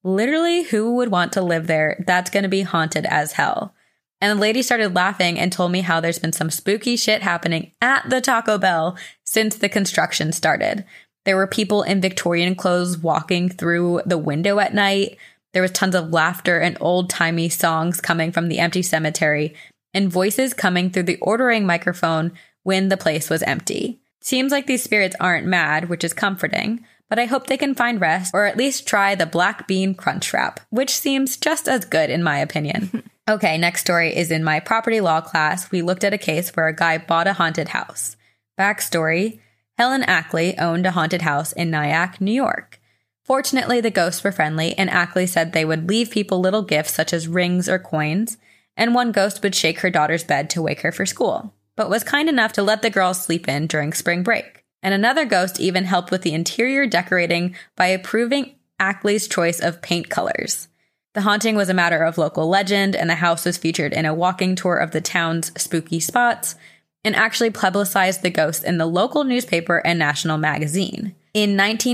Literally, who would want to live there? That's going to be haunted as hell. And the lady started laughing and told me how there's been some spooky shit happening at the Taco Bell since the construction started. There were people in Victorian clothes walking through the window at night. There was tons of laughter and old-timey songs coming from the empty cemetery and voices coming through the ordering microphone when the place was empty. Seems like these spirits aren't mad, which is comforting, but I hope they can find rest or at least try the black bean crunch wrap, which seems just as good in my opinion. Okay, next story is in my property law class. We looked at a case where a guy bought a haunted house. Backstory, Helen Ackley owned a haunted house in Nyack, New York. Fortunately, the ghosts were friendly, and Ackley said they would leave people little gifts such as rings or coins, and one ghost would shake her daughter's bed to wake her for school, but was kind enough to let the girls sleep in during spring break. And another ghost even helped with the interior decorating by approving Ackley's choice of paint colors. The haunting was a matter of local legend, and the house was featured in a walking tour of the town's spooky spots, and actually publicized the ghost in the local newspaper and national magazine. In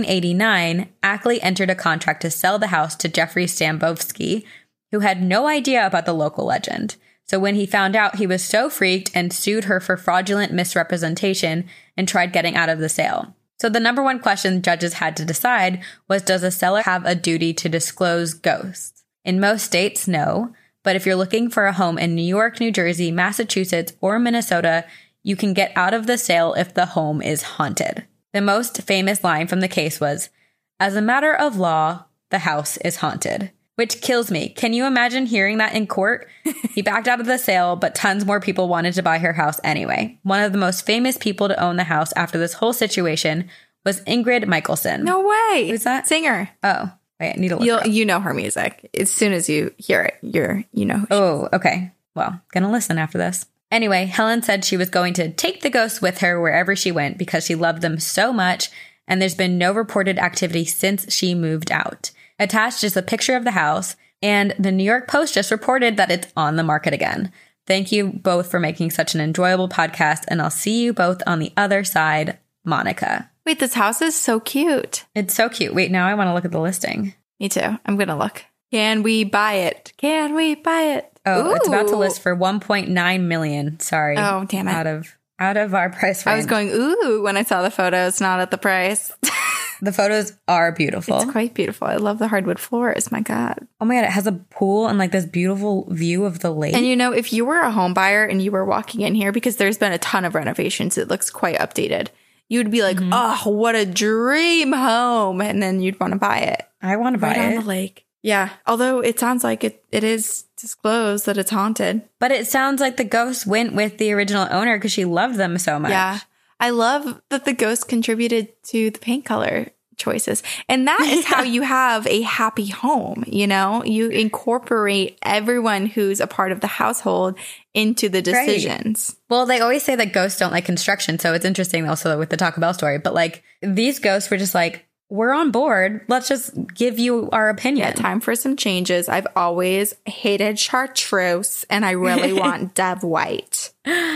1989, Ackley entered a contract to sell the house to Jeffrey Stambovsky, who had no idea about the local legend. So when he found out, he was so freaked and sued her for fraudulent misrepresentation and tried getting out of the sale. So the number one question judges had to decide was, does a seller have a duty to disclose ghosts? In most states, no. But if you're looking for a home in New York, New Jersey, Massachusetts, or Minnesota, you can get out of the sale if the home is haunted. The most famous line from the case was, "As a matter of law, the house is haunted." Which kills me. Can you imagine hearing that in court? He backed out of the sale, but tons more people wanted to buy her house anyway. One of the most famous people to own the house after this whole situation was Ingrid Michaelson. No way. Who's that? Singer. Oh, wait, I need to look her up. You know her music. As soon as you hear it, you know who she is. Oh, okay. Well, gonna listen after this. Anyway, Helen said she was going to take the ghosts with her wherever she went because she loved them so much, and there's been no reported activity since she moved out. Attached is a picture of the house, and the New York Post just reported that it's on the market again. Thank you both for making such an enjoyable podcast, and I'll see you both on the other side, Monica. Wait, this house is so cute. It's so cute. Wait, now I want to look at the listing. Me too. I'm going to look. Can we buy it? Can we buy it? Oh, Ooh. It's about to list for $1.9 million. Sorry. Oh, damn it. Out of our price range. I was going, ooh, when I saw the photos, not at the price. The photos are beautiful. It's quite beautiful. I love the hardwood floors. My God. Oh my God. It has a pool and like this beautiful view of the lake. And you know, if you were a home buyer and you were walking in here, because there's been a ton of renovations, it looks quite updated. You would be like, oh, what a dream home. And then you'd want to buy it. I want to buy it. Right on the lake. Yeah. Although it sounds like it is disclosed that it's haunted. But it sounds like the ghost went with the original owner because she loved them so much. Yeah. I love that the ghost contributed to the paint color choices. And that is how you have a happy home. You know, you incorporate everyone who's a part of the household into the decisions. Right. Well, they always say that ghosts don't like construction. So it's interesting also with the Taco Bell story. But like these ghosts were just like, we're on board. Let's just give you our opinion. Yeah, time for some changes. I've always hated chartreuse, and I really want Dove White.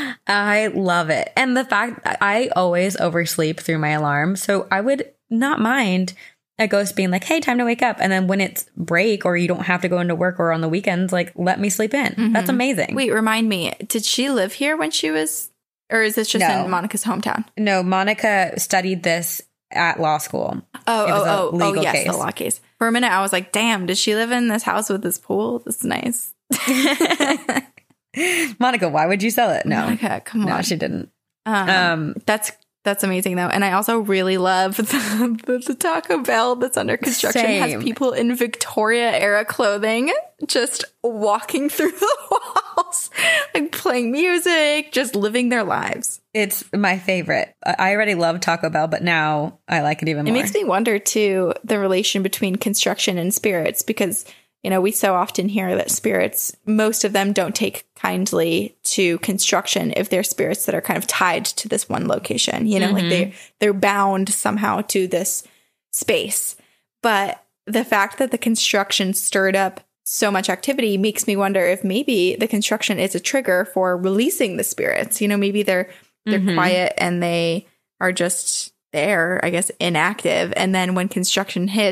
I love it. And the fact that I always oversleep through my alarm. So I would not mind a ghost being like, hey, time to wake up. And then when it's break or you don't have to go into work or on the weekends, like, let me sleep in. Mm-hmm. That's amazing. Wait, remind me, did she live here when she was, or is this just in Monica's hometown? No, Monica studied this at law school. Oh, yes, the law case. For a minute, I was like, damn, did she live in this house with this pool? That's nice. Monica, why would you sell it? No. Monica, come on. No, she didn't. That's amazing, though. And I also really love the Taco Bell that's under construction. Same. Has people in Victoria-era clothing just walking through the walls, like playing music, just living their lives. It's my favorite. I already love Taco Bell, but now I like it even more. It makes me wonder, too, the relation between construction and spirits, because, you know, we so often hear that spirits, most of them don't take kindly to construction if they're spirits that are kind of tied to this one location, you know, like they're bound somehow to this space. But the fact that the construction stirred up so much activity makes me wonder if maybe the construction is a trigger for releasing the spirits. You know, maybe they're quiet and they are just there, I guess, inactive. And then when construction hits,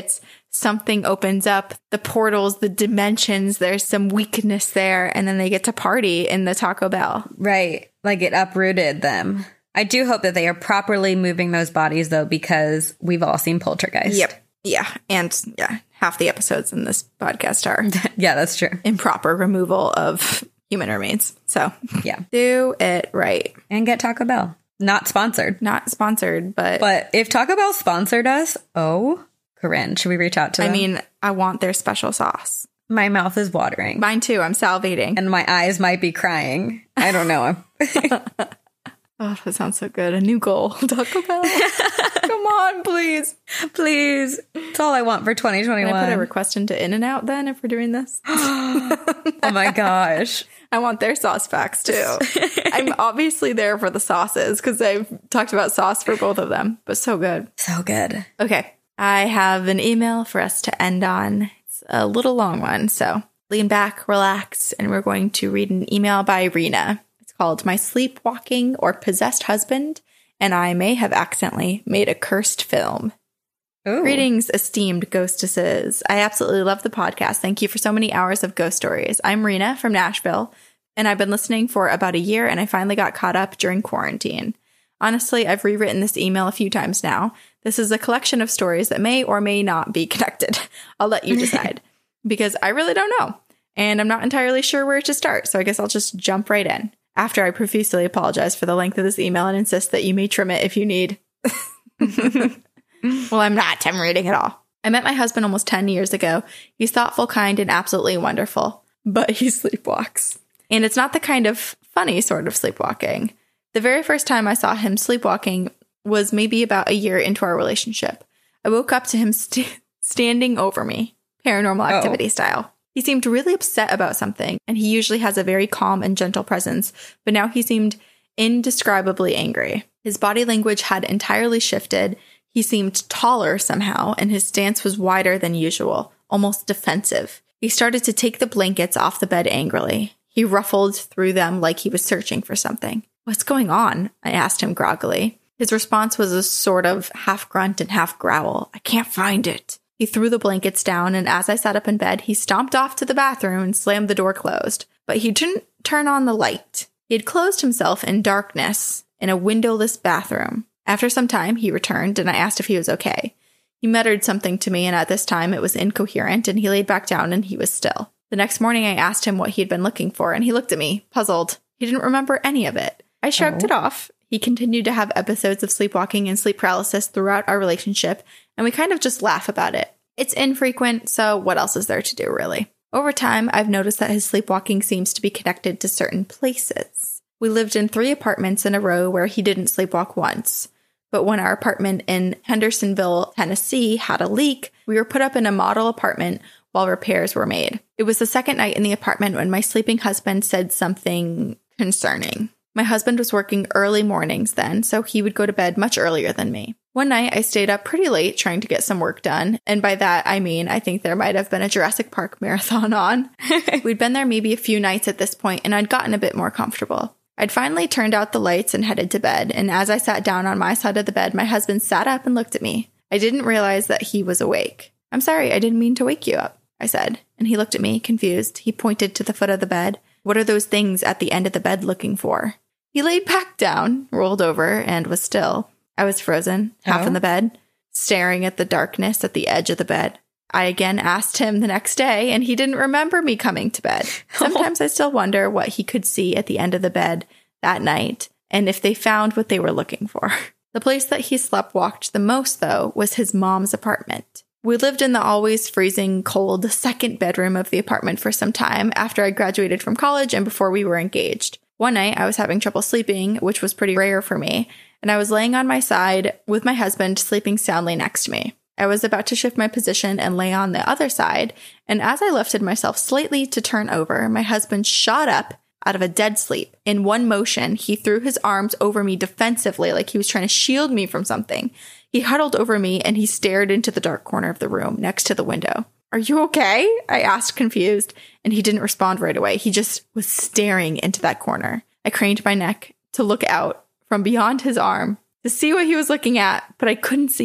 something opens up, the portals, the dimensions, there's some weakness there, and then they get to party in the Taco Bell. Right. Like it uprooted them. I do hope that they are properly moving those bodies, though, because we've all seen Poltergeist. Yep. Yeah. And yeah, half the episodes in this podcast are yeah, that's true. improper removal of human remains. So yeah, do it right. And get Taco Bell. Not sponsored. Not sponsored, but if Taco Bell sponsored us, Corinne, should we reach out to them? I mean, I want their special sauce. My mouth is watering. Mine too. I'm salivating. And my eyes might be crying. I don't know. Oh, that sounds so good. A new goal. Taco Bell. Come on, please. Please. It's all I want for 2021. Can I put a request into In-N-Out then if we're doing this? Oh my gosh. I want their sauce packs too. I'm obviously there for the sauces because I've talked about sauce for both of them, but so good. So good. Okay. I have an email for us to end on. It's a little long one, so lean back, relax, and we're going to read an email by Rena. It's called My Sleepwalking or Possessed Husband, and I May Have Accidentally Made a Cursed Film. Ooh. Greetings, esteemed ghostesses. I absolutely love the podcast. Thank you for so many hours of ghost stories. I'm Rena from Nashville, and I've been listening for about a year, and I finally got caught up during quarantine. Honestly, I've rewritten this email a few times now. This is a collection of stories that may or may not be connected. I'll let you decide, because I really don't know, and I'm not entirely sure where to start, so I guess I'll just jump right in. After I profusely apologize for the length of this email and insist that you may trim it if you need. Well, I'm not. I'm reading it all. I met my husband almost 10 years ago. He's thoughtful, kind, and absolutely wonderful. But he sleepwalks. And it's not the kind of funny sort of sleepwalking. The very first time I saw him sleepwalking was maybe about a year into our relationship. I woke up to him standing over me, Paranormal Activity style. He seemed really upset about something, and he usually has a very calm and gentle presence, but now he seemed indescribably angry. His body language had entirely shifted. He seemed taller somehow, and his stance was wider than usual, almost defensive. He started to take the blankets off the bed angrily. He ruffled through them like he was searching for something. "What's going on?" I asked him groggily. His response was a sort of half grunt and half growl. "I can't find it." He threw the blankets down, and as I sat up in bed, he stomped off to the bathroom and slammed the door closed. But he didn't turn on the light. He had closed himself in darkness in a windowless bathroom. After some time, he returned, and I asked if he was okay. He muttered something to me, and at this time it was incoherent, and he laid back down, and he was still. The next morning, I asked him what he had been looking for, and he looked at me, puzzled. He didn't remember any of it. I shrugged it off. He continued to have episodes of sleepwalking and sleep paralysis throughout our relationship, and we kind of just laugh about it. It's infrequent, so what else is there to do, really? Over time, I've noticed that his sleepwalking seems to be connected to certain places. We lived in 3 apartments in a row where he didn't sleepwalk once. But when our apartment in Hendersonville, Tennessee had a leak, we were put up in a model apartment while repairs were made. It was the second night in the apartment when my sleeping husband said something concerning. My husband was working early mornings then, so he would go to bed much earlier than me. One night, I stayed up pretty late trying to get some work done, and by that, I mean I think there might have been a Jurassic Park marathon on. We'd been there maybe a few nights at this point, and I'd gotten a bit more comfortable. I'd finally turned out the lights and headed to bed, and as I sat down on my side of the bed, my husband sat up and looked at me. I didn't realize that he was awake. "I'm sorry, I didn't mean to wake you up," I said, and he looked at me, confused. He pointed to the foot of the bed. "What are those things at the end of the bed looking for?" He laid back down, rolled over, and was still. I was frozen, half in the bed, staring at the darkness at the edge of the bed. I again asked him the next day, and he didn't remember me coming to bed. Sometimes I still wonder what he could see at the end of the bed that night, and if they found what they were looking for. The place that he sleptwalked the most, though, was his mom's apartment. We lived in the always freezing cold second bedroom of the apartment for some time after I graduated from college and before we were engaged. One night, I was having trouble sleeping, which was pretty rare for me, and I was laying on my side with my husband sleeping soundly next to me. I was about to shift my position and lay on the other side, and as I lifted myself slightly to turn over, my husband shot up out of a dead sleep. In one motion, he threw his arms over me defensively like he was trying to shield me from something. He huddled over me, and he stared into the dark corner of the room next to the window. "Are you okay?" I asked, confused, and he didn't respond right away. He just was staring into that corner. I craned my neck to look out from beyond his arm to see what he was looking at, but I couldn't see it.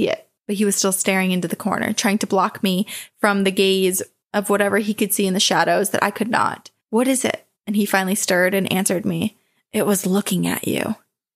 but he was still staring into the corner, trying to block me from the gaze of whatever he could see in the shadows that I could not. What is it? And he finally stirred and answered me. It was looking at you.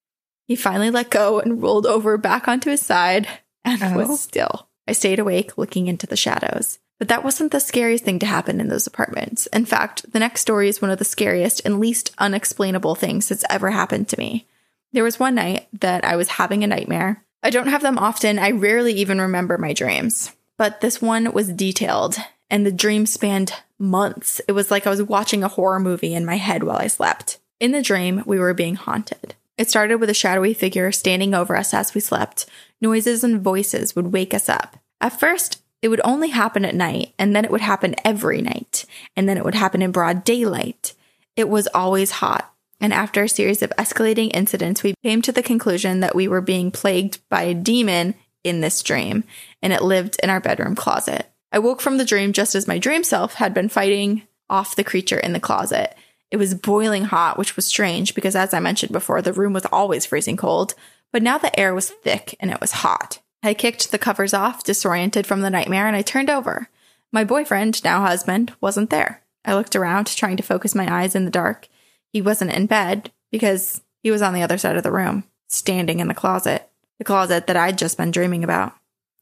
He finally let go and rolled over back onto his side and was still. I stayed awake looking into the shadows. But that wasn't the scariest thing to happen in those apartments. In fact, the next story is one of the scariest and least unexplainable things that's ever happened to me. There was one night that I was having a nightmare. I don't have them often. I rarely even remember my dreams. But this one was detailed, and the dream spanned months. It was like I was watching a horror movie in my head while I slept. In the dream, we were being haunted. It started with a shadowy figure standing over us as we slept. Noises and voices would wake us up. At first, it would only happen at night, and then it would happen every night, and then it would happen in broad daylight. It was always hot, and after a series of escalating incidents, we came to the conclusion that we were being plagued by a demon in this dream, and it lived in our bedroom closet. I woke from the dream just as my dream self had been fighting off the creature in the closet. It was boiling hot, which was strange because, as I mentioned before, the room was always freezing cold, but now the air was thick and it was hot. I kicked the covers off, disoriented from the nightmare, and I turned over. My boyfriend, now husband, wasn't there. I looked around, trying to focus my eyes in the dark. He wasn't in bed because he was on the other side of the room, standing in the closet that I'd just been dreaming about.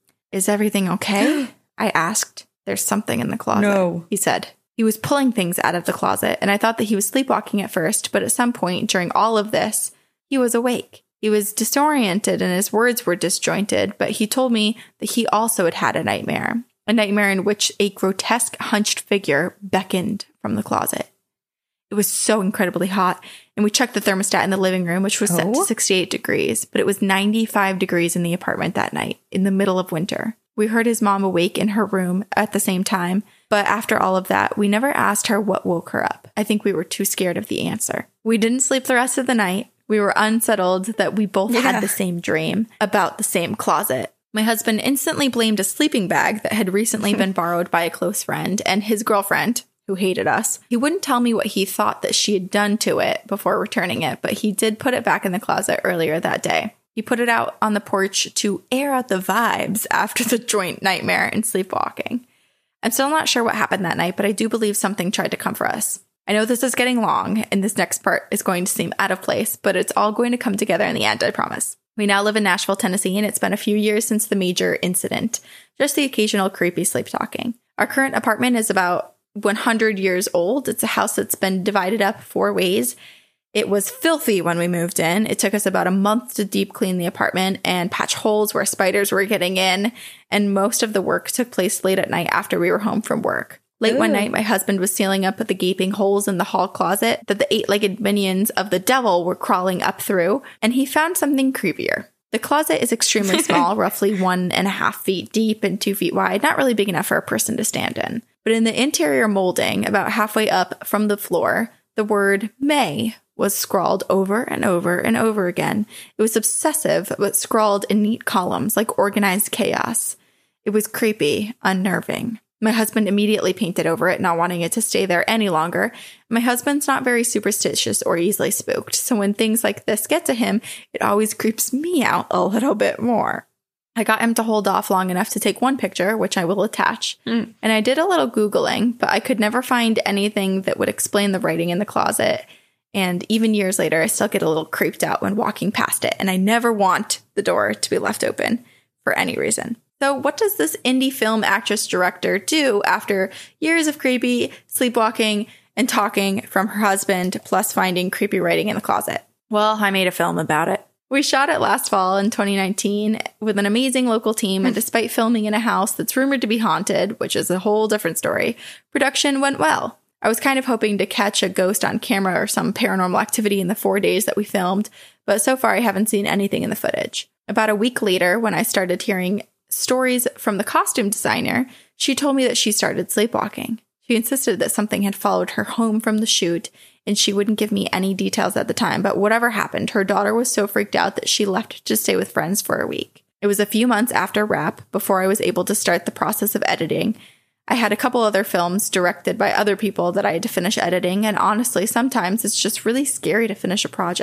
Is everything okay? I asked. There's something in the closet, No. He said. He was pulling things out of the closet, and I thought that he was sleepwalking at first, but at some point during all of this, he was awake. He was disoriented and his words were disjointed, but he told me that he also had had a nightmare in which a grotesque hunched figure beckoned from the closet. It was so incredibly hot, and we checked the thermostat in the living room, which was set to 68 degrees, but it was 95 degrees in the apartment that night, in the middle of winter. We heard his mom awake in her room at the same time, but after all of that, we never asked her what woke her up. I think we were too scared of the answer. We didn't sleep the rest of the night. We were unsettled that we both had the same dream about the same closet. My husband instantly blamed a sleeping bag that had recently been borrowed by a close friend and his girlfriend, who hated us. He wouldn't tell me what he thought that she had done to it before returning it, but he did put it back in the closet earlier that day. He put it out on the porch to air out the vibes after the joint nightmare and sleepwalking. I'm still not sure what happened that night, but I do believe something tried to come for us. I know this is getting long, and this next part is going to seem out of place, but it's all going to come together in the end, I promise. We now live in Nashville, Tennessee, and it's been a few years since the major incident, just the occasional creepy sleep-talking. Our current apartment is about 100 years old. It's a house that's been divided up 4 ways. It was filthy when we moved in. It took us about a month to deep clean the apartment and patch holes where spiders were getting in, and most of the work took place late at night after we were home from work. Late one night, my husband was sealing up the gaping holes in the hall closet that the 8-legged minions of the devil were crawling up through, and he found something creepier. The closet is extremely small, roughly 1.5 feet deep and 2 feet wide, not really big enough for a person to stand in. But in the interior molding, about halfway up from the floor, the word May was scrawled over and over and over again. It was obsessive, but scrawled in neat columns like organized chaos. It was creepy, unnerving. My husband immediately painted over it, not wanting it to stay there any longer. My husband's not very superstitious or easily spooked, so when things like this get to him, it always creeps me out a little bit more. I got him to hold off long enough to take one picture, which I will attach, and I did a little Googling, but I could never find anything that would explain the writing in the closet. And even years later, I still get a little creeped out when walking past it, and I never want the door to be left open for any reason. So what does this indie film actress-director do after years of creepy sleepwalking and talking from her husband, plus finding creepy writing in the closet? Well, I made a film about it. We shot it last fall in 2019 with an amazing local team, and despite filming in a house that's rumored to be haunted, which is a whole different story, production went well. I was kind of hoping to catch a ghost on camera or some paranormal activity in the 4 days that we filmed, but so far I haven't seen anything in the footage. About a week later, when I started hearing stories from the costume designer, she told me that she started sleepwalking. She insisted that something had followed her home from the shoot, and she wouldn't give me any details at the time, but whatever happened, her daughter was so freaked out that she left to stay with friends for a week. It was a few months after wrap before I was able to start the process of editing. I had a couple other films directed by other people that I had to finish editing, and honestly, sometimes it's just really scary to finish a project.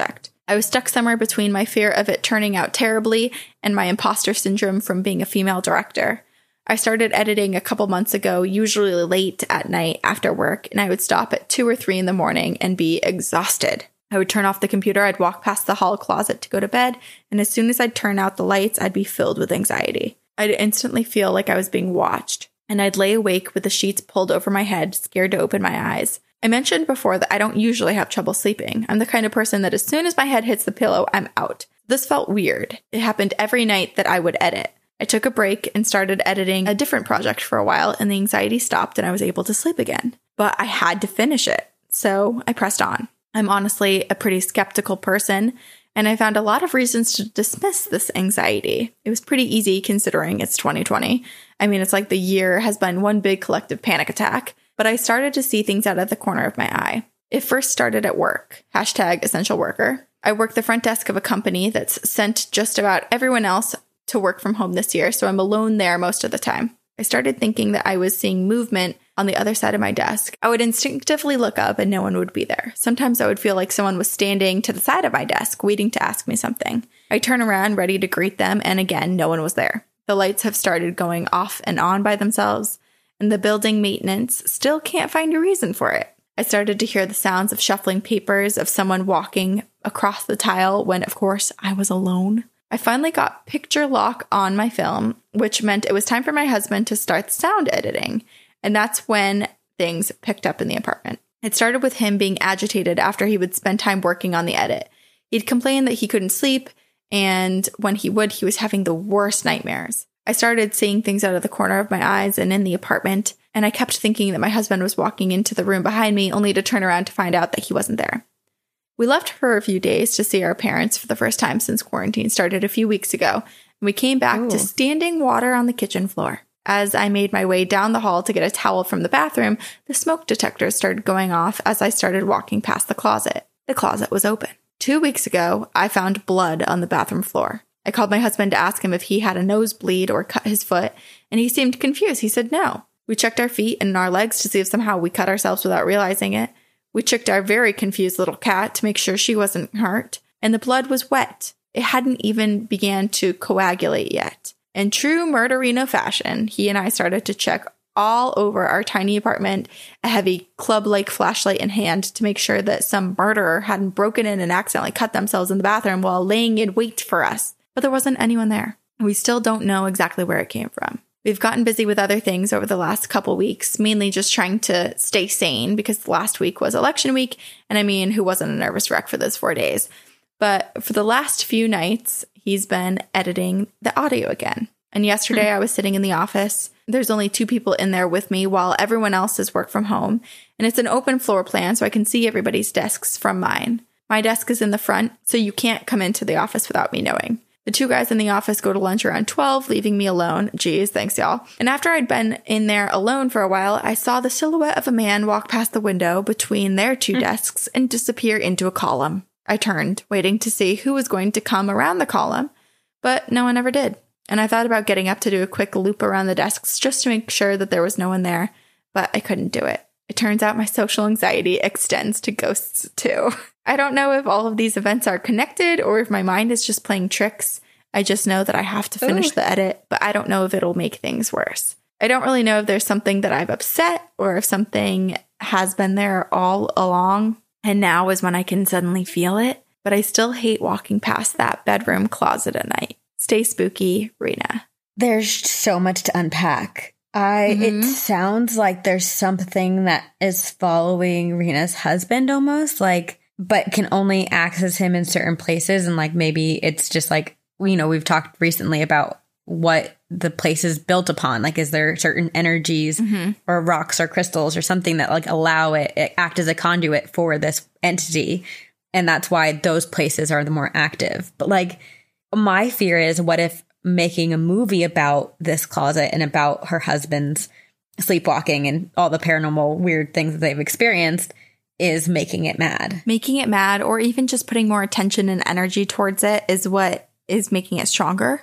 I was stuck somewhere between my fear of it turning out terribly and my imposter syndrome from being a female director. I started editing a couple months ago, usually late at night after work, and I would stop at 2 or 3 in the morning and be exhausted. I would turn off the computer, I'd walk past the hall closet to go to bed, and as soon as I'd turn out the lights, I'd be filled with anxiety. I'd instantly feel like I was being watched, and I'd lay awake with the sheets pulled over my head, scared to open my eyes. I mentioned before that I don't usually have trouble sleeping. I'm the kind of person that as soon as my head hits the pillow, I'm out. This felt weird. It happened every night that I would edit. I took a break and started editing a different project for a while, and the anxiety stopped and I was able to sleep again. But I had to finish it, so I pressed on. I'm honestly a pretty skeptical person, and I found a lot of reasons to dismiss this anxiety. It was pretty easy considering it's 2020. I mean, it's like the year has been one big collective panic attack. But I started to see things out of the corner of my eye. It first started at work, #essential worker. I work the front desk of a company that's sent just about everyone else to work from home this year, so I'm alone there most of the time. I started thinking that I was seeing movement on the other side of my desk. I would instinctively look up and no one would be there. Sometimes I would feel like someone was standing to the side of my desk, waiting to ask me something. I turn around, ready to greet them, and again, no one was there. The lights have started going off and on by themselves, and the building maintenance still can't find a reason for it. I started to hear the sounds of shuffling papers, of someone walking across the tile when, of course, I was alone. I finally got picture lock on my film, which meant it was time for my husband to start sound editing. And that's when things picked up in the apartment. It started with him being agitated after he would spend time working on the edit. He'd complain that he couldn't sleep, and when he would, he was having the worst nightmares. I started seeing things out of the corner of my eyes and in the apartment, and I kept thinking that my husband was walking into the room behind me, only to turn around to find out that he wasn't there. We left for a few days to see our parents for the first time since quarantine started a few weeks ago, and we came back to standing water on the kitchen floor. As I made my way down the hall to get a towel from the bathroom, the smoke detectors started going off as I started walking past the closet. The closet was open. 2 weeks ago, I found blood on the bathroom floor. I called my husband to ask him if he had a nosebleed or cut his foot, and he seemed confused. He said no. We checked our feet and our legs to see if somehow we cut ourselves without realizing it. We checked our very confused little cat to make sure she wasn't hurt, and the blood was wet. It hadn't even began to coagulate yet. In true Murderino fashion, he and I started to check all over our tiny apartment, a heavy club-like flashlight in hand to make sure that some murderer hadn't broken in and accidentally cut themselves in the bathroom while laying in wait for us. But there wasn't anyone there. We still don't know exactly where it came from. We've gotten busy with other things over the last couple weeks, mainly just trying to stay sane because last week was election week. And I mean, who wasn't a nervous wreck for those 4 days? But for the last few nights, he's been editing the audio again. And yesterday I was sitting in the office. There's only 2 people in there with me while everyone else is work from home. And it's an open floor plan, so I can see everybody's desks from mine. My desk is in the front, so you can't come into the office without me knowing. The 2 guys in the office go to lunch around 12, leaving me alone. Geez, thanks, y'all. And after I'd been in there alone for a while, I saw the silhouette of a man walk past the window between their 2 desks and disappear into a column. I turned, waiting to see who was going to come around the column, but no one ever did. And I thought about getting up to do a quick loop around the desks just to make sure that there was no one there, but I couldn't do it. It turns out my social anxiety extends to ghosts too. I don't know if all of these events are connected or if my mind is just playing tricks. I just know that I have to finish the edit, but I don't know if it'll make things worse. I don't really know if there's something that I've upset or if something has been there all along and now is when I can suddenly feel it, but I still hate walking past that bedroom closet at night. Stay spooky, Rena. There's so much to unpack. It sounds like there's something that is following Rena's husband almost, like, but can only access him in certain places. And like, maybe it's just like, you know, we've talked recently about what the place is built upon. Like, is there certain energies or rocks or crystals or something that like allow it act as a conduit for this entity? And that's why those places are the more active. But like, my fear is, what if making a movie about this closet and about her husband's sleepwalking and all the paranormal weird things that they've experienced is making it mad? Making it mad, or even just putting more attention and energy towards it, is what is making it stronger.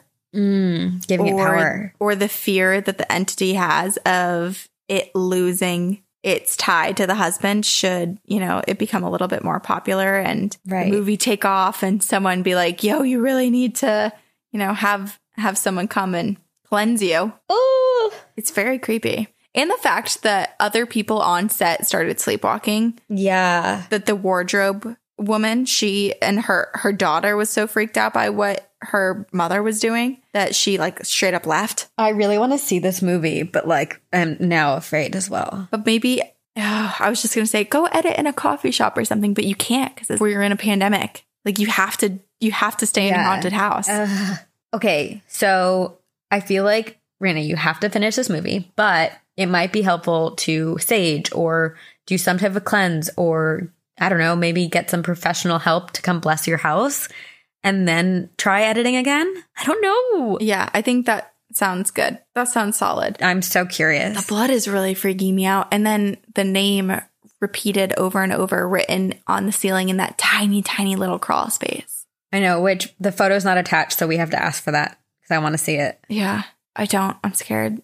Giving it power. Or the fear that the entity has of it losing it's tied to the husband should, it become a little bit more popular and the movie take off and someone be like, yo, you really need to, have someone come and cleanse you. Oh, it's very creepy. And the fact that other people on set started sleepwalking. Yeah. That the wardrobe woman, she and her daughter was so freaked out by what her mother was doing that she like straight up left. I really want to see this movie, but like I'm now afraid as well. But maybe I was just going to say go edit in a coffee shop or something, but you can't because we're in a pandemic. Like you have to stay in a haunted house. Okay, so I feel like Raina, you have to finish this movie, but it might be helpful to sage or do some type of cleanse or I don't know, maybe get some professional help to come bless your house and then try editing again. I don't know. Yeah, I think that sounds good. That sounds solid. I'm so curious. The blood is really freaking me out. And then the name repeated over and over written on the ceiling in that tiny, tiny little crawl space. I know, which the photo's not attached, so we have to ask for that because I want to see it. Yeah, I don't. I'm scared.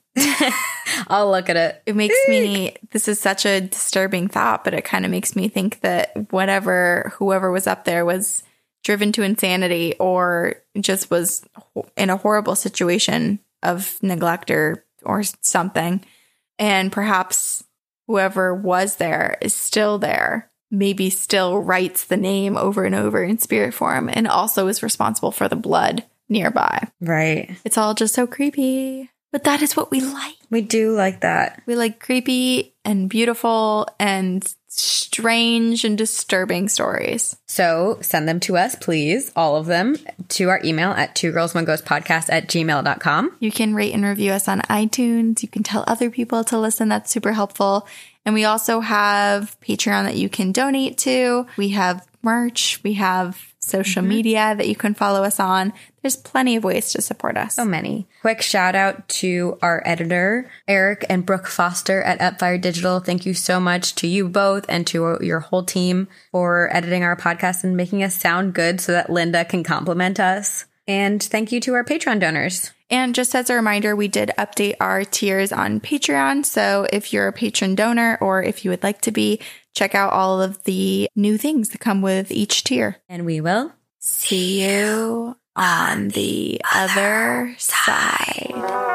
I'll look at it. It makes me, this is such a disturbing thought, but it kind of makes me think that whoever was up there was driven to insanity or just was in a horrible situation of neglect or something. And perhaps whoever was there is still there, maybe still writes the name over and over in spirit form and also is responsible for the blood nearby. Right. It's all just so creepy. But that is what we like. We do like that. We like creepy and beautiful and strange and disturbing stories. So send them to us, please, all of them, to our email at twogirlsoneghostpodcast@gmail.com. You can rate and review us on iTunes. You can tell other people to listen. That's super helpful. And we also have Patreon that you can donate to. We have merch. We have social media that you can follow us on. There's plenty of ways to support us. So many. Quick shout out to our editor, Eric and Brooke Foster at Upfire Digital. Thank you so much to you both and to your whole team for editing our podcast and making us sound good so that Linda can compliment us. And thank you to our Patreon donors. And just as a reminder, we did update our tiers on Patreon. So if you're a patron donor or if you would like to be, check out all of the new things that come with each tier. And we will see you on the other side.